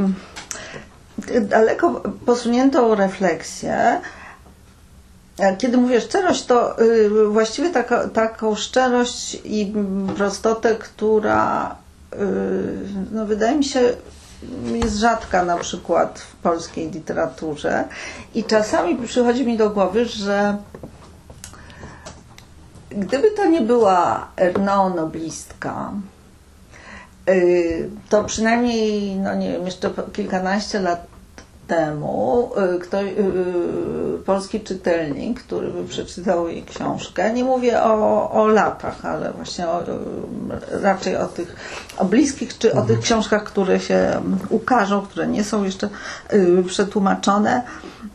daleko posuniętą refleksję. Kiedy mówię szczerość, to właściwie taką szczerość i prostotę, która no, wydaje mi się jest rzadka na przykład w polskiej literaturze i czasami przychodzi mi do głowy, że gdyby to nie była Ernaud noblistka, to przynajmniej, no nie wiem, jeszcze kilkanaście lat temu polski czytelnik, który by przeczytał jej książkę, nie mówię o latach, ale właśnie raczej o bliskich, czy o tych książkach, które się ukażą, które nie są jeszcze przetłumaczone,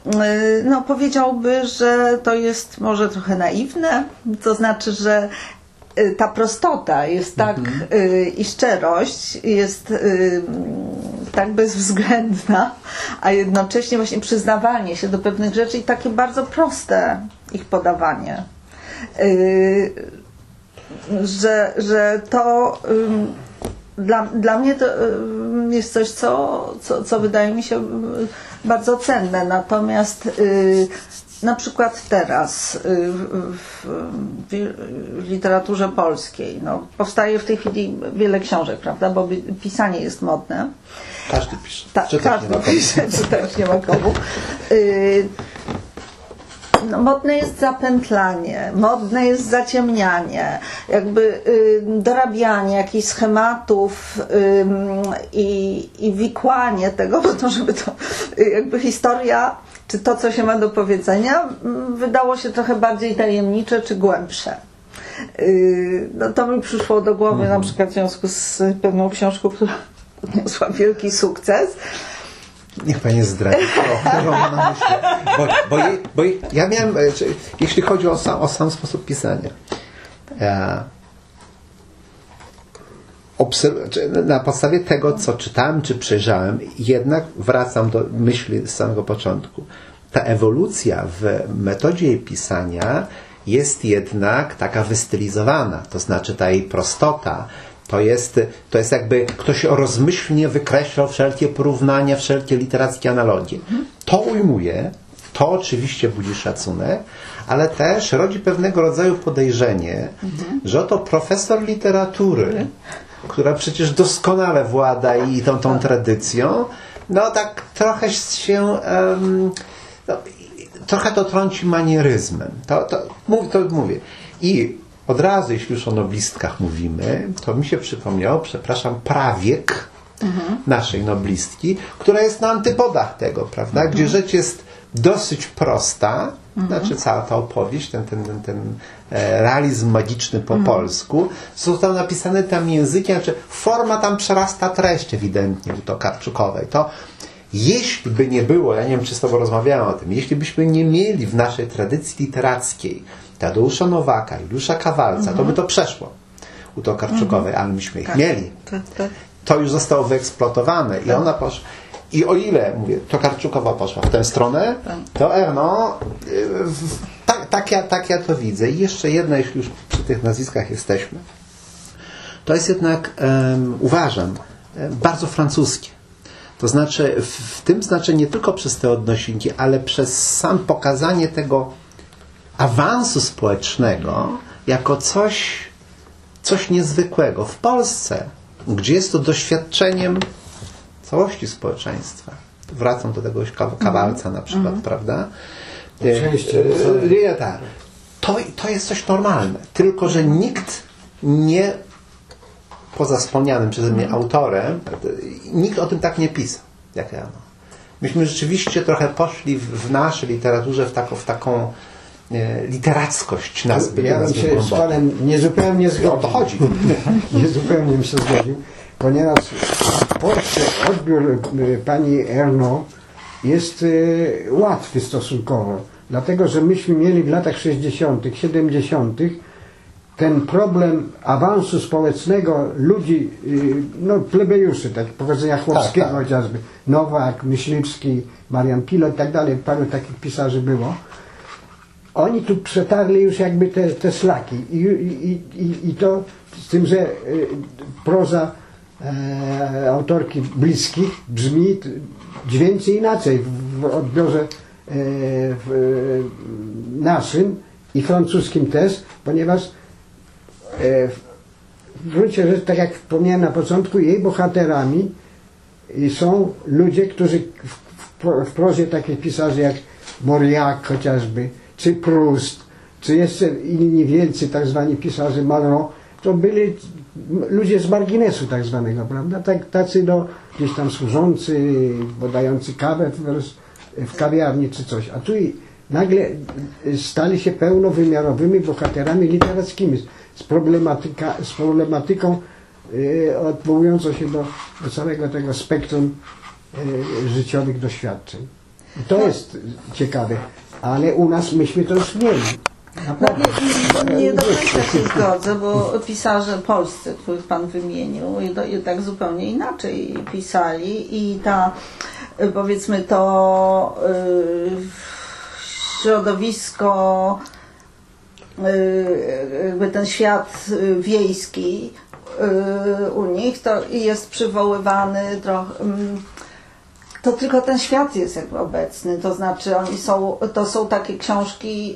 no powiedziałby, że to jest może trochę naiwne, to znaczy, że ta prostota jest tak i szczerość jest tak bezwzględna, a jednocześnie właśnie przyznawanie się do pewnych rzeczy i takie bardzo proste ich podawanie. Że to dla mnie to jest coś, co wydaje mi się bardzo cenne. Natomiast na przykład teraz w literaturze polskiej powstaje w tej chwili wiele książek, prawda, bo pisanie jest modne. Każdy pisze. Każdy pisze, czytać nie ma komu. Modne jest zapętlanie, modne jest zaciemnianie, jakby dorabianie jakichś schematów i wikłanie tego po to, żeby to jakby historia, czy to, co się ma do powiedzenia, wydało się trochę bardziej tajemnicze czy głębsze. No, to mi przyszło do głowy na przykład w związku z pewną książką, która odniosła wielki sukces. Niech Pani zdradzi, którą mam na myśli. Bo ja miałem, jeśli chodzi o sam sposób pisania, na podstawie tego, co czytałem, czy przejrzałem, jednak wracam do myśli z samego początku. Ta ewolucja w metodzie jej pisania jest jednak taka wystylizowana, to znaczy ta jej prostota, to jest jakby ktoś rozmyślnie wykreślał wszelkie porównania, wszelkie literackie analogie. To ujmuje, to oczywiście budzi szacunek, ale też rodzi pewnego rodzaju podejrzenie, że oto profesor literatury, która przecież doskonale włada i tą tradycją, no tak trochę się trochę to trąci manieryzmem. To mówię. I od razu, jeśli już o noblistkach mówimy, to mi się przypomniał, prawiek naszej noblistki, która jest na antypodach tego, prawda? Gdzie rzecz jest dosyć prosta, znaczy cała ta opowieść, ten realizm magiczny po polsku, został napisany tam językiem, znaczy forma tam przerasta treść ewidentnie u Tokarczukowej. To jeśli by nie było, ja nie wiem, czy z Tobą rozmawiałem o tym, jeśli byśmy nie mieli w naszej tradycji literackiej Tadeusza Nowaka, Juliusza Kawalca, to by to przeszło u Tokarczukowej, ale myśmy ich mieli. To już zostało wyeksploatowane i ona poszła. I o ile, mówię, Tokarczukowa poszła w tę stronę, to tak ja to widzę. I jeszcze jedna, jeśli już przy tych nazwiskach jesteśmy, to jest jednak, uważam, bardzo francuskie. To znaczy, w tym znaczeniu nie tylko przez te odnośniki, ale przez sam pokazanie tego awansu społecznego jako coś niezwykłego. W Polsce, gdzie jest to doświadczeniem całości społeczeństwa. Wracam do tegoś Kawalca na przykład, prawda? To jest coś normalne. Tylko, że nikt nie, poza wspomnianym przeze mnie autorem, nikt o tym tak nie pisał, jak ja. Myśmy rzeczywiście trochę poszli w naszej literaturze w taką literackość nazwy. Ja bym się z Panem niezupełnie zgodził. O to chodzi. Niezupełnie bym się zgodził, ponieważ w Polsce odbiór pani Ernaux jest łatwy stosunkowo. Dlatego, że myśmy mieli w latach 60., 70. ten problem awansu społecznego ludzi, plebejuszy, tak powiedzenia chłopskiego chociażby, Nowak, Myśliwski, Marian Pilot i tak dalej, paru takich pisarzy było. Oni tu przetarli już jakby te szlaki i to z tym, że proza autorki bliskich brzmi, dźwięczy inaczej w odbiorze naszym i francuskim też, ponieważ w gruncie rzeczy, tak jak wspomniałem na początku, jej bohaterami są ludzie, którzy w prozie takich pisarzy jak Mauriac chociażby, czy Proust, czy jeszcze inni wielcy tak zwani pisarze Malraux, to byli ludzie z marginesu tak zwanego, prawda? Tacy gdzieś tam służący, podający kawę w kawiarni czy coś. A tu nagle stali się pełnowymiarowymi bohaterami literackimi z problematyką odwołującą się do całego tego spektrum życiowych doświadczeń. I to jest ciekawe. Ale u nas myśmy to już mieli. No, nie do końca się zgodzę, bo pisarze polscy, których Pan wymienił, jednak zupełnie inaczej pisali i ta, powiedzmy, to środowisko, jakby ten świat wiejski u nich to jest przywoływany trochę. To tylko ten świat jest jakby obecny, to znaczy to są takie książki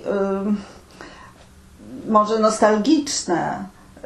może nostalgiczne,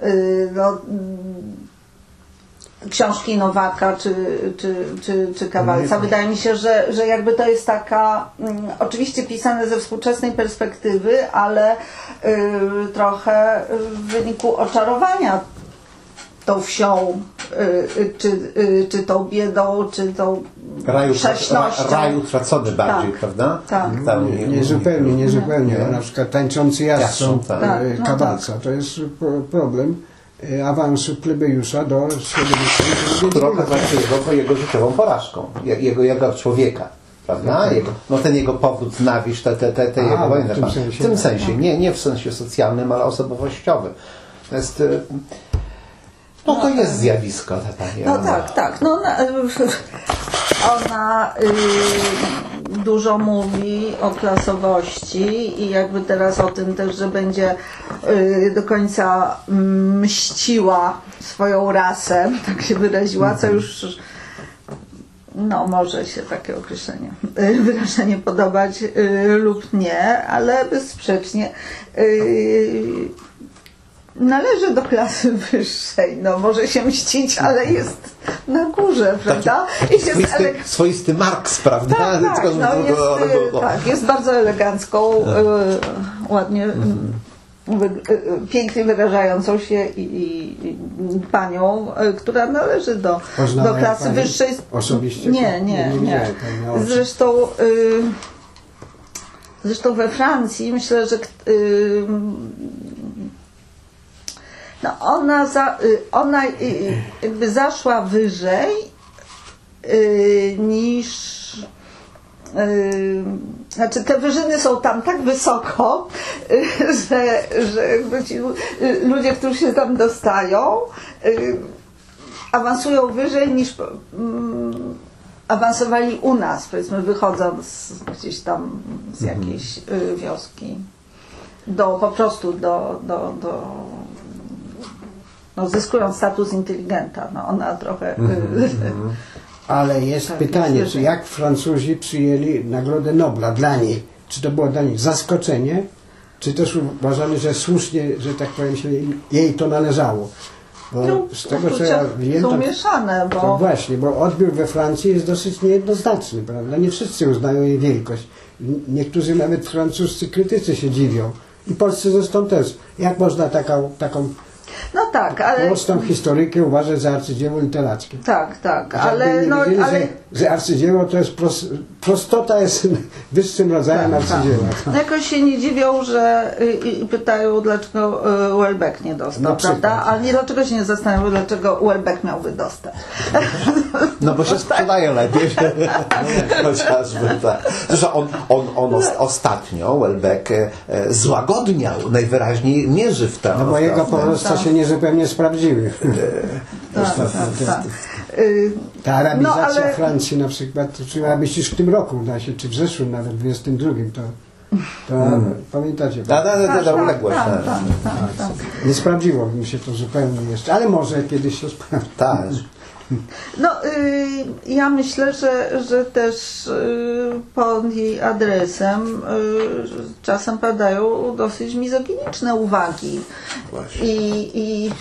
książki Nowaka czy Kawalca. Wydaje mi się, że jakby to jest taka, oczywiście pisane ze współczesnej perspektywy, ale trochę w wyniku oczarowania tą wsią, czy tą biedą, czy tą prześnością. Raj utracony bardziej, tak, prawda? Tak. Nie zupełnie. Na przykład Tańczący jastrząb Kawalca. To jest problem awansu plebejusza do środowiska. Która okazała się jego porażką, jego człowieka. Prawda? Ten jego powrót na wieś, te jego wojny. W tym sensie, nie w sensie socjalnym, ale osobowościowym. To jest... to jest zjawisko. Tak. Ona dużo mówi o klasowości i jakby teraz o tym też, że będzie do końca mściła swoją rasę, tak się wyraziła, co już może się takie wyrażenie podobać lub nie, ale bezsprzecznie należy do klasy wyższej, może się mścić, ale jest na górze, prawda? Swoisty Marks, prawda? Jest bardzo elegancką, ładnie, pięknie wyrażającą się i panią, która należy do klasy wyższej. Osobiście? Nie. Zresztą we Francji myślę, że ona jakby zaszła wyżej niż znaczy te wyżyny są tam tak wysoko, że jakby ci ludzie, którzy się tam dostają, awansują wyżej niż awansowali u nas, powiedzmy, wychodząc gdzieś tam z jakiejś wioski po prostu zyskują status inteligenta. Ona trochę... Ale jest pytanie, jak Francuzi przyjęli Nagrodę Nobla dla niej? Czy to było dla nich zaskoczenie, czy też uważamy, że słusznie, że tak powiem, się jej to należało? Bo z tego, co ja wiem, są mieszane, to właśnie, bo odbiór we Francji jest dosyć niejednoznaczny, prawda? Nie wszyscy uznają jej wielkość. Niektórzy nawet francuscy krytycy się dziwią. I polscy zresztą też. Jak można taką prostą historykę uważać za arcydzieło literackie? Tak, ale... Że arcydzieło to jest prostota jest wyższym rodzajem arcydzieła. Jakoś się nie dziwią, że i pytają, dlaczego Houellebecq nie dostał, prawda? Ale dlaczego się nie zastanawiają, dlaczego Houellebecq miałby dostać. Bo się sprzedaje lepiej. Chociażby tak. Zresztą on ostatnio, Houellebecq, złagodniał, najwyraźniej mierzy w tę. Bo jego porostka się niezupełnie sprawdziły. Ta arabizacja Francji na przykład, czy ma być już w tym roku, uda się, czy w zeszłym, nawet w 22, to pamiętacie? Uległość. Nie sprawdziło mi się to zupełnie jeszcze, ale może kiedyś się sprawdzi. Tak. Ja myślę, że też pod jej adresem czasem padają dosyć mizoginiczne uwagi. I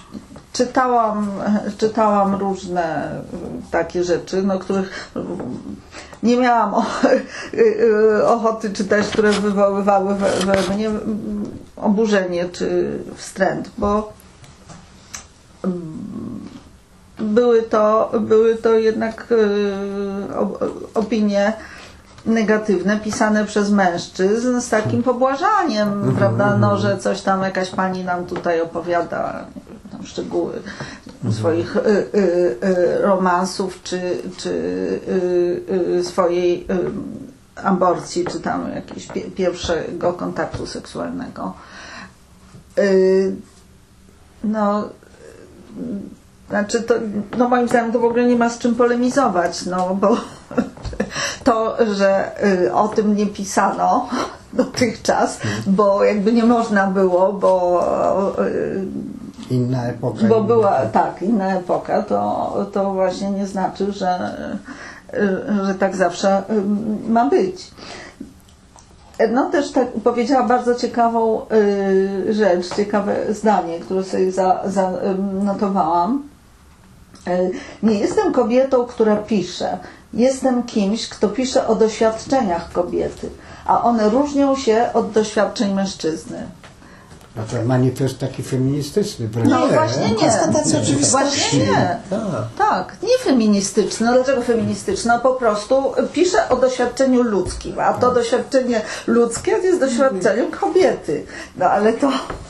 czytałam różne takie rzeczy, których nie miałam ochoty czytać, które wywoływały we mnie oburzenie czy wstręt, bo były to jednak opinie negatywne, pisane przez mężczyzn z takim pobłażaniem, prawda, że coś tam jakaś pani nam tutaj opowiada, tam szczegóły swoich romansów, czy swojej aborcji, czy tam jakiegoś pierwszego kontaktu seksualnego. No, znaczy to, no moim zdaniem to w ogóle nie ma z czym polemizować, no bo to, że o tym nie pisano dotychczas, bo jakby nie można było, bo Inna epoka. bo była inna epoka, to właśnie nie znaczy, że tak zawsze ma być. No też tak powiedziała bardzo ciekawą rzecz, ciekawe zdanie, które sobie zanotowałam. Nie jestem kobietą, która pisze. Jestem kimś, kto pisze o doświadczeniach kobiety, a one różnią się od doświadczeń mężczyzny. No to manifest taki feministyczny. Wręcz. No właśnie nie. Konstatacja oczywistości. Właśnie nie. Tak, nie feministyczny. No dlaczego feministyczny? No po prostu pisze o doświadczeniu ludzkim, a to doświadczenie ludzkie jest doświadczeniem kobiety. No ale to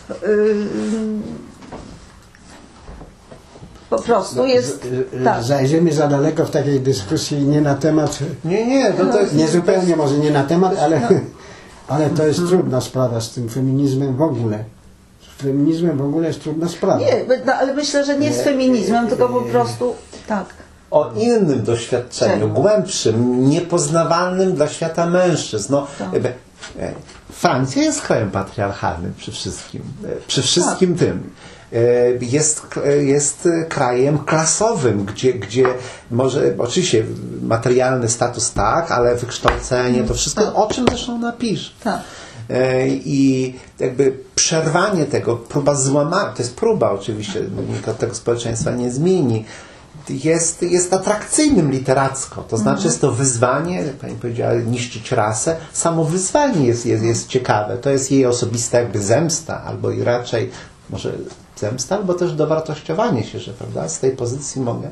po prostu jest... Tak. Zajrzymy za daleko w takiej dyskusji nie na temat, Nie, to jest... nie zupełnie może nie na temat, ale to jest trudna sprawa z tym feminizmem w ogóle. Z feminizmem w ogóle jest trudna sprawa. Nie, no, ale myślę, że nie z feminizmem, tylko po prostu tak. O innym doświadczeniu, głębszym, niepoznawalnym dla świata mężczyzn. No, Francja jest krajem patriarchalnym przy wszystkim. Przy wszystkim tym. Jest krajem klasowym, gdzie może oczywiście materialny status tak, ale wykształcenie, to wszystko, o czym zresztą napisze. Tak. I jakby przerwanie tego, próba złamania, to jest próba oczywiście, nikt od tego społeczeństwa nie zmieni, jest atrakcyjnym literacko. To znaczy jest to wyzwanie, jak pani powiedziała, niszczyć rasę. Samo wyzwanie jest ciekawe. To jest jej osobista jakby zemsta, albo i raczej może zemsta, albo też dowartościowanie się, że prawda, z tej pozycji mogę.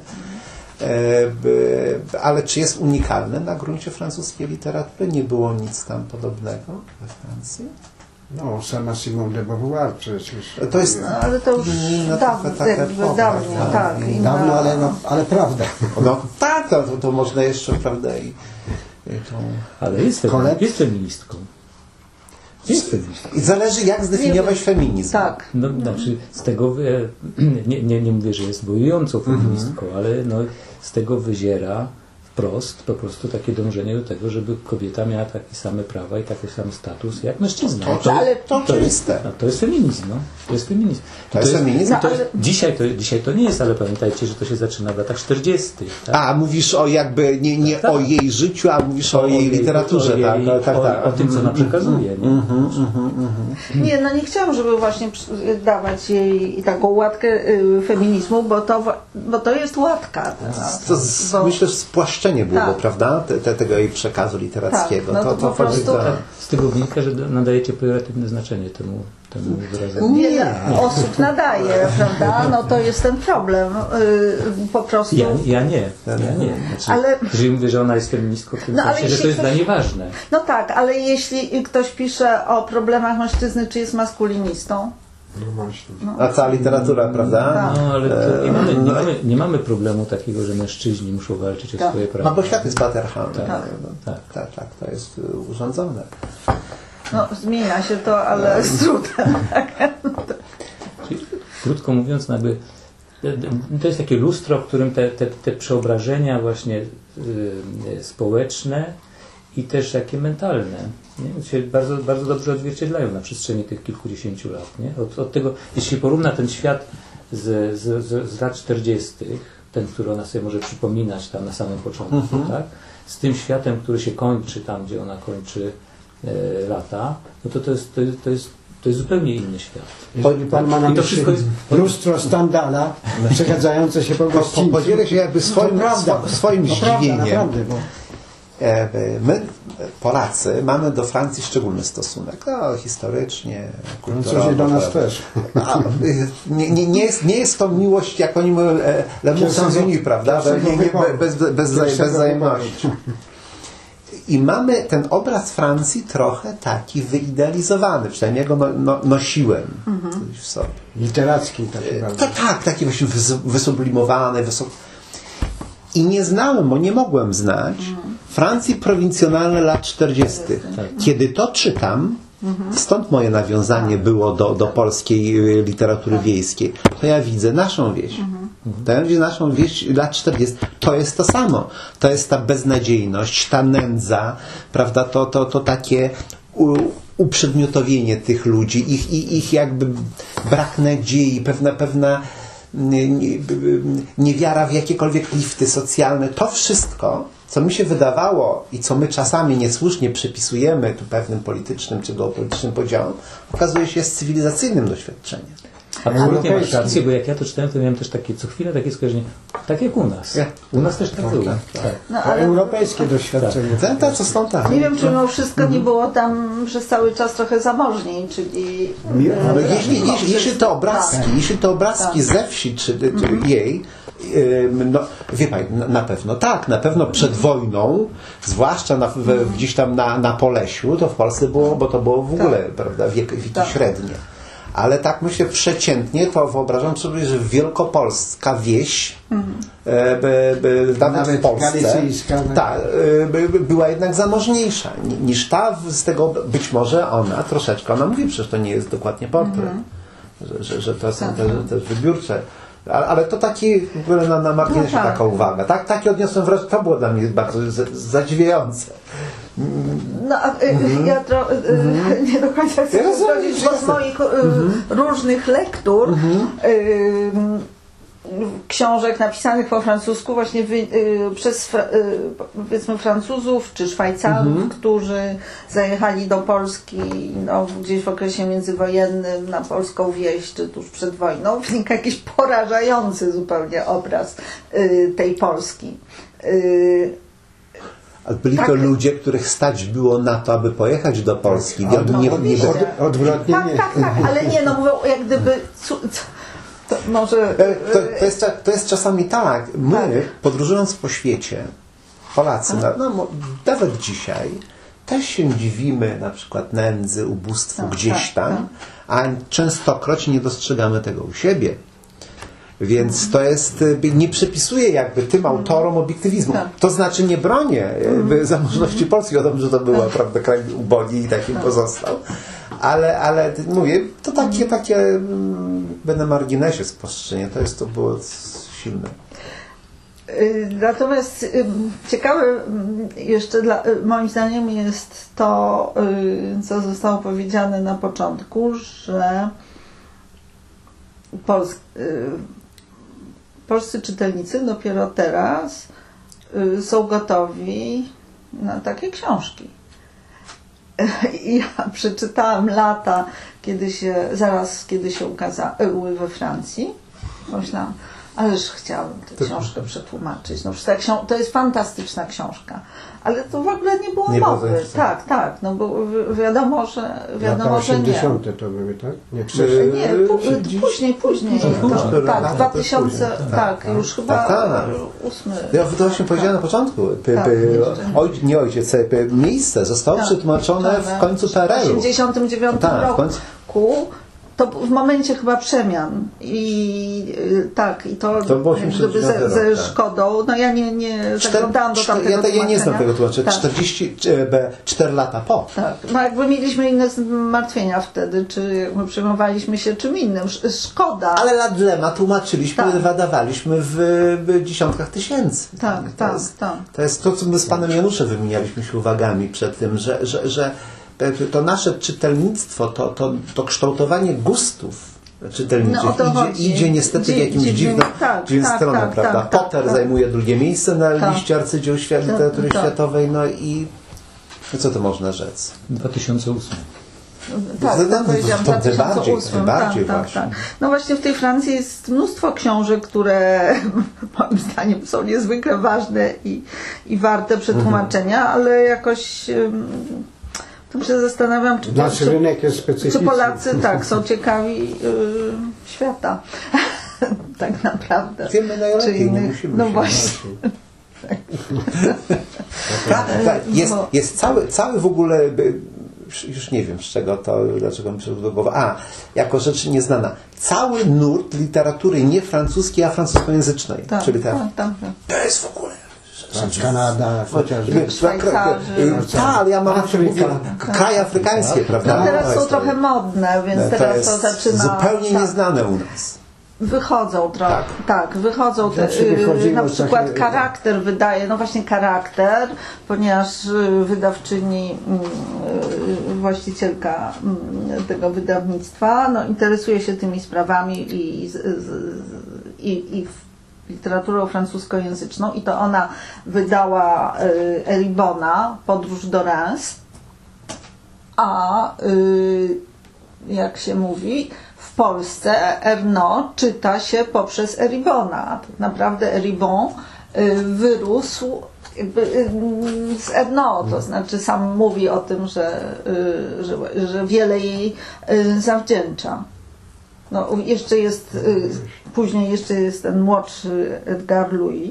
Ale czy jest unikalne na gruncie francuskiej literatury? Nie było nic tam podobnego we Francji? No, sama Simone de Beauvoir przecież. To jest... No, ale to już dawno, tak. Dawno, ale prawda. No tak, to można jeszcze, prawda, i tą... Ale jest feministką. Jest feministką. I zależy, jak zdefiniować feminizm. Tak. No, znaczy z tego nie mówię, że jest bojującą feministką, ale no, z tego wyziera wprost po prostu takie dążenie do tego, żeby kobieta miała takie same prawa i taki sam status jak mężczyzna. To oczywiste. To jest feminizm, no. To jest feminizm. To jest feminizm? Dzisiaj to nie jest, ale pamiętajcie, że to się zaczyna w latach 40. Tak? A, mówisz o jakby, nie tak. o jej życiu, a mówisz o jej literaturze. O tym, co ona przekazuje. Nie, no nie chciałam, żeby właśnie dawać jej taką łatkę feminizmu, bo to jest łatka. Myślę, że spłaszczenie byłoby, tak. prawda? Tego jej przekazu literackiego. Tak, no to po prostu... Z tego wynika, że nadajecie pejoratywne znaczenie temu wyrażeniu. Wiele osób nadaje, prawda? No to jest ten problem. Po prostu... Ja nie. Znaczy, ale... Jeżeli mówię, że ona jest feministką, w tym sensie, że to jest dla niej ważne. No tak, ale jeśli ktoś pisze o problemach mężczyzny, czy jest maskulinistą? No właśnie. A cała literatura, prawda? No, ale nie mamy problemu takiego, że mężczyźni muszą walczyć o swoje prawa. No bo świat jest patriarchalny. Tak, to jest urządzone. No, zmienia się to, ale z trudem. Czyli, krótko mówiąc, jakby, to jest takie lustro, w którym te przeobrażenia właśnie społeczne i też takie mentalne się bardzo, bardzo dobrze odzwierciedlają na przestrzeni tych kilkudziesięciu lat. Nie? Od tego, jeśli porówna ten świat z lat 40., ten, który ona sobie może przypominać tam na samym początku, tak? Z tym światem, który się kończy tam, gdzie ona kończy lata, no to jest zupełnie inny świat. Jeżeli pan ma na myśli lustro Stendhala przechadzające się po gościńcu. Podzielę się jakby swoim zdziwieniem. Naprawdę, bo... My, Polacy, mamy do Francji szczególny stosunek. No, historycznie, kulturowo. Coś do nas też. Nie jest to miłość, jak oni mówią, l'amour sans uni, prawda? Bez wzajemności. I mamy ten obraz Francji trochę taki wyidealizowany, przynajmniej go nosiłem w sobie. Literacki taki, prawda? Tak, taki właśnie wysublimowany, I nie znałem, bo nie mogłem znać Francji prowincjonalne lat 40. Kiedy to czytam, stąd moje nawiązanie było do polskiej literatury wiejskiej, to ja widzę naszą wieś. To ja widzę naszą wieś lat 40. To jest to samo. To jest ta beznadziejność, ta nędza, prawda? To takie uprzedmiotowienie tych ludzi, ich jakby brak nadziei, pewna niewiara w jakiekolwiek lifty socjalne. To wszystko, co mi się wydawało i co my czasami niesłusznie przypisujemy tu pewnym politycznym czy geopolitycznym podziałom, okazuje się jest cywilizacyjnym doświadczeniem. Absolutnie masz rację, bo jak ja to czytałem, to miałem też co chwilę takie skojarzenie, tak jak u nas. U nas też tak było. No, ale Europejskie doświadczenie. Co są tak. nie wiem, czy mimo wszystko nie było tam przez cały czas trochę zamożniej, czyli... No, jeśli te obrazki ze wsi czy jej, no wie Pani, na pewno tak, na pewno przed wojną, zwłaszcza gdzieś tam na Polesiu, to w Polsce było, bo to było w ogóle, prawda, wieki średnie. Ale tak myślę przeciętnie, to wyobrażam sobie, że wielkopolska wieś, nawet w Polsce, była jednak zamożniejsza niż ta, z tego być może ona troszeczkę, ona mówi, przecież to nie jest dokładnie portret, że to są też wybiórcze. Ale to taki w ogóle na marginesie taka uwaga. Takie odniosłem wrażenie, to było dla mnie bardzo zadziwiające. No, ja nie do końca chcę się zgodzić, bo z moich różnych lektur książek napisanych po francusku właśnie przez powiedzmy Francuzów czy Szwajcarów, którzy zajechali do Polski gdzieś w okresie międzywojennym na polską wieś, czy tuż przed wojną, wynika jakiś porażający zupełnie obraz tej Polski. Ale byli to ludzie, których stać było na to, aby pojechać do Polski. Odwrotnie nie. Tak, ale nie, mówią jak gdyby... To może... To jest czasami tak. My, podróżując po świecie, Polacy, nawet dzisiaj, też się dziwimy na przykład nędzy, ubóstwu gdzieś tam, a częstokroć nie dostrzegamy tego u siebie. Więc to jest, nie przypisuje jakby tym autorom obiektywizmu. To znaczy nie bronię zamożności Polski, wiadomo, że to była prawda, kraj ubogi i takim pozostał. Ale mówię, to takie na marginesie spostrzeżenie, to było silne. Natomiast ciekawe jeszcze moim zdaniem jest to, co zostało powiedziane na początku, że polscy czytelnicy dopiero teraz są gotowi na takie książki. I ja przeczytałam lata, zaraz kiedy się ukazały we Francji. Myślałam, ależ chciałabym tę książkę przetłumaczyć. To jest fantastyczna książka. Ale to w ogóle nie było mowy. Tak, no bo wiadomo, że nie. 80. to były, tak? Nie, później. Tak, 2000, już chyba 8. Ja to właśnie powiedziałem na początku. Nie ojciec, miejsce zostało przetłumaczone w końcu PRL-u. W 1989 roku. To w momencie chyba przemian i to było gdyby ze szkodą, no ja nie zaglądałam do tamtego tłumaczenia. Ja nie znam tego tłumaczenia, 44 lata po. Tak, no jakby mieliśmy inne zmartwienia wtedy, czy my przejmowaliśmy się czym innym, szkoda. Ale Ladlema tłumaczyliśmy, wydawaliśmy w dziesiątkach tysięcy. To jest to, co my z panem Januszem wymienialiśmy się uwagami przed tym, że to nasze czytelnictwo, to kształtowanie gustów czytelniczych idzie niestety w jakimś dziwną stroną, prawda? Potter zajmuje drugie miejsce na liście arcydzieł literatury światowej, no i co to można rzec? 2008. Tak powiedziałam, 2008. Tak. No właśnie w tej Francji jest mnóstwo książek, które moim zdaniem są niezwykle ważne i warte przetłumaczenia, ale jakoś... To się zastanawiam, czy rynek jest specyficzny. Czy Polacy są ciekawi świata. Tak naprawdę. Wiemy najlepiej, nie musimy no właśnie. Jest cały w ogóle, już nie wiem z czego to, dlaczego mi przyszło do głowy. Jako rzecz nieznana. Cały nurt literatury nie francuskiej, a francuskojęzycznej. To jest w ogóle Kanada, chociażby. Szwajcarzy. Tak, ale ja mam Afryka. kraje afrykańskie, prawda? No teraz To są jest- trochę modne, więc to teraz jest to zaczyna... zupełnie tak. nieznane u nas. Wychodzą trochę, tak wychodzą te, Zawsze wychodziło na przykład takie- charakter wydaje, no właśnie charakter, ponieważ wydawczyni, właścicielka tego wydawnictwa, no interesuje się tymi sprawami i literaturą francuskojęzyczną i to ona wydała Eribona, Podróż do Reims, a jak się mówi, w Polsce Ernaud czyta się poprzez Eribona. Tak naprawdę Eribon wyrósł jakby z Ernaud, to znaczy sam mówi o tym, że wiele jej zawdzięcza. No, jeszcze jest, później jeszcze jest ten młodszy Edgar Louis.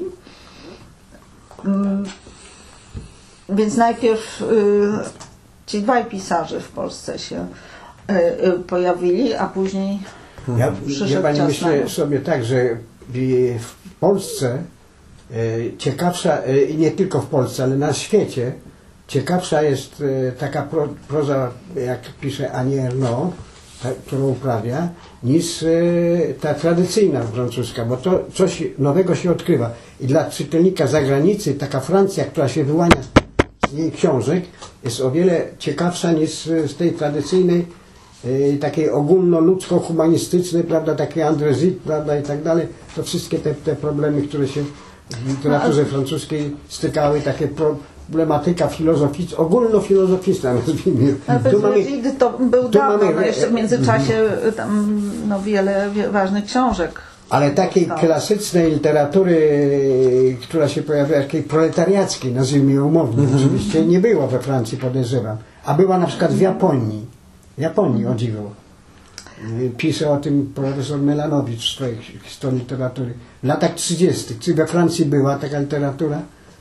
Więc najpierw ci dwaj pisarze w Polsce się pojawili, a później Ja przyszedł pani czas myślę na... sobie tak, że w Polsce ciekawsza, i nie tylko w Polsce, ale na świecie, ciekawsza jest taka proza, jak pisze Annie Ernaux, którą uprawia, niż ta tradycyjna francuska, bo to coś nowego się odkrywa. I dla czytelnika zagranicy taka Francja, która się wyłania z jej książek, jest o wiele ciekawsza niż z tej tradycyjnej, takiej ogólnoludzko-humanistycznej, prawda, takiej André Gide, prawda, i tak dalej. To wszystkie te problemy, które się w literaturze francuskiej stykały, takie problematyka filozoficzna, ogólnofilozoficzna, nazwijmy. Gide to był dawno, no jeszcze w międzyczasie tam no, wiele ważnych książek. Ale takiej klasycznej literatury, która się pojawiła, takiej proletariackiej, nazwijmy ją umownie, oczywiście nie było we Francji, podejrzewam, a była na przykład w Japonii. W Japonii, o dziwo. Pisze o tym profesor Melanowicz w swojej historii literatury. W latach 30. Czy we Francji była taka literatura?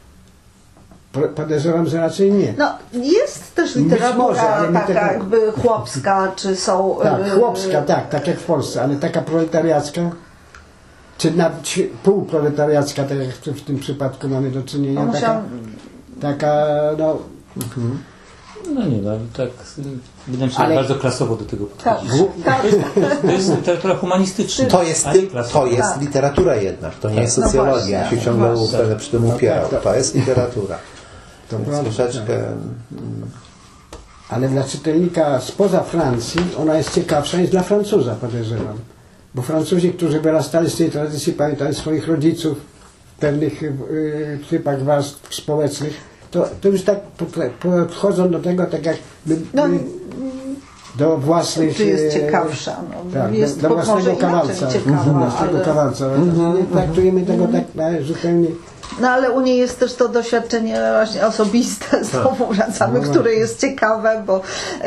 Podejrzewam, że raczej nie. No, jest też Być literatura może, ale nie taka tego- jakby chłopska, czy są... Tak, chłopska, tak jak w Polsce, ale taka proletariacka, czy nawet półproletariacka, tak jak w tym przypadku mamy do czynienia, taka, no... No nie, no tak, wydaje mi się, Ale- że bardzo klasowo do tego Tak, podchodzisz. tak. To jest literatura humanistyczna. To jest, a nie klasowa. to jest Tak. literatura jednak, to nie jest No socjologia. właśnie, Ja się ciągle właśnie. będę przy tym upierał. tak. To jest literatura. To Więc prawda, troszeczkę... Ale dla czytelnika spoza Francji ona jest ciekawsza niż dla Francuza, podejrzewam. Bo Francuzi, którzy wyrastali z tej tradycji, pamiętają swoich rodziców w pewnych typach warstw społecznych, to już tak podchodzą do tego tak jak No, do własnych... czy jest ciekawsza? No, Tak, jest do może własnego inaczej kawalca. ciekawa, Własnego ale... kawalca. Nie traktujemy tego tak zupełnie... No ale u niej jest też to doświadczenie właśnie osobiste, znowu wracamy, No które jest ciekawe, bo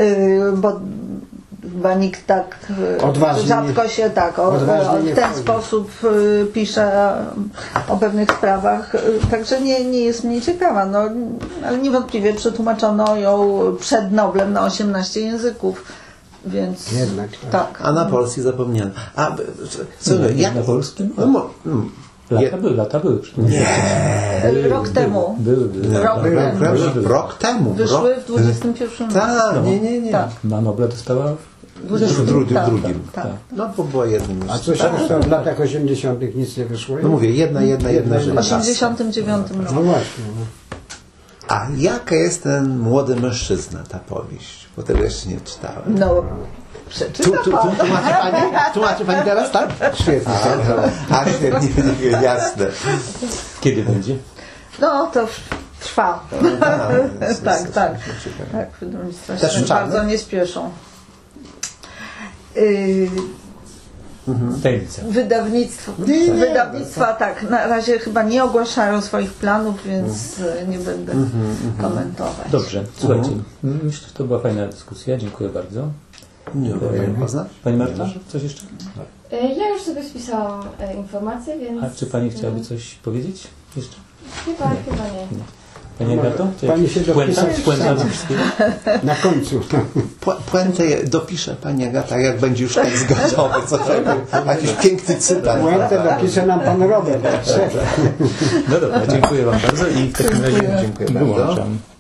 chyba nikt tak Odważnie rzadko nie- się tak odważnie nie w ten wchodzi. sposób pisze o pewnych sprawach, także nie jest mniej ciekawa, no, ale niewątpliwie przetłumaczono ją przed Noblem na 18 języków, więc Jednak, tak. A na Polsce zapomniano. A, co, jak... Na polskim? No, Lata były. Rok temu. Były. Rok temu. Wyszły w 21 roku. Tak, nie. Tak. Na Nobla dostała W drugim. Tak. No, bo była jednym A co się stało w latach 80. nic nie wyszło? No mówię, jedna W rzecz. 89 No roku. właśnie. No. A jaka jest ten młody mężczyzna, ta powieść? Bo tego jeszcze nie czytałem. No, przeczyta pan. Tłumaczy pani teraz, tak? Świetnie. A, świetnie, jasne. Kiedy będzie? No, to trwa. Tak. Tak, wydawnictwa Też się czarne? bardzo nie spieszą. Tajemnica. Wydawnictwa tak, na razie chyba nie ogłaszają swoich planów, więc nie będę komentować. Dobrze, słuchajcie. Myślę, że to była fajna dyskusja. Dziękuję bardzo. Nie wiem, poznać? Pani Marta, coś jeszcze? Ja już sobie spisałam informacje, więc... A czy Pani chciałaby coś powiedzieć jeszcze? Chyba nie. Pani Agato? Pani się dopisać Puenta wszystkiego? na końcu. Puentę dopisze pani Agata, jak będzie już tekst gotowy. Jakiś piękny cytat. Puentę dopisze nam pan Robert. No dobra, dziękuję Wam bardzo i w takim razie Dziękuję bardzo. wyłączam.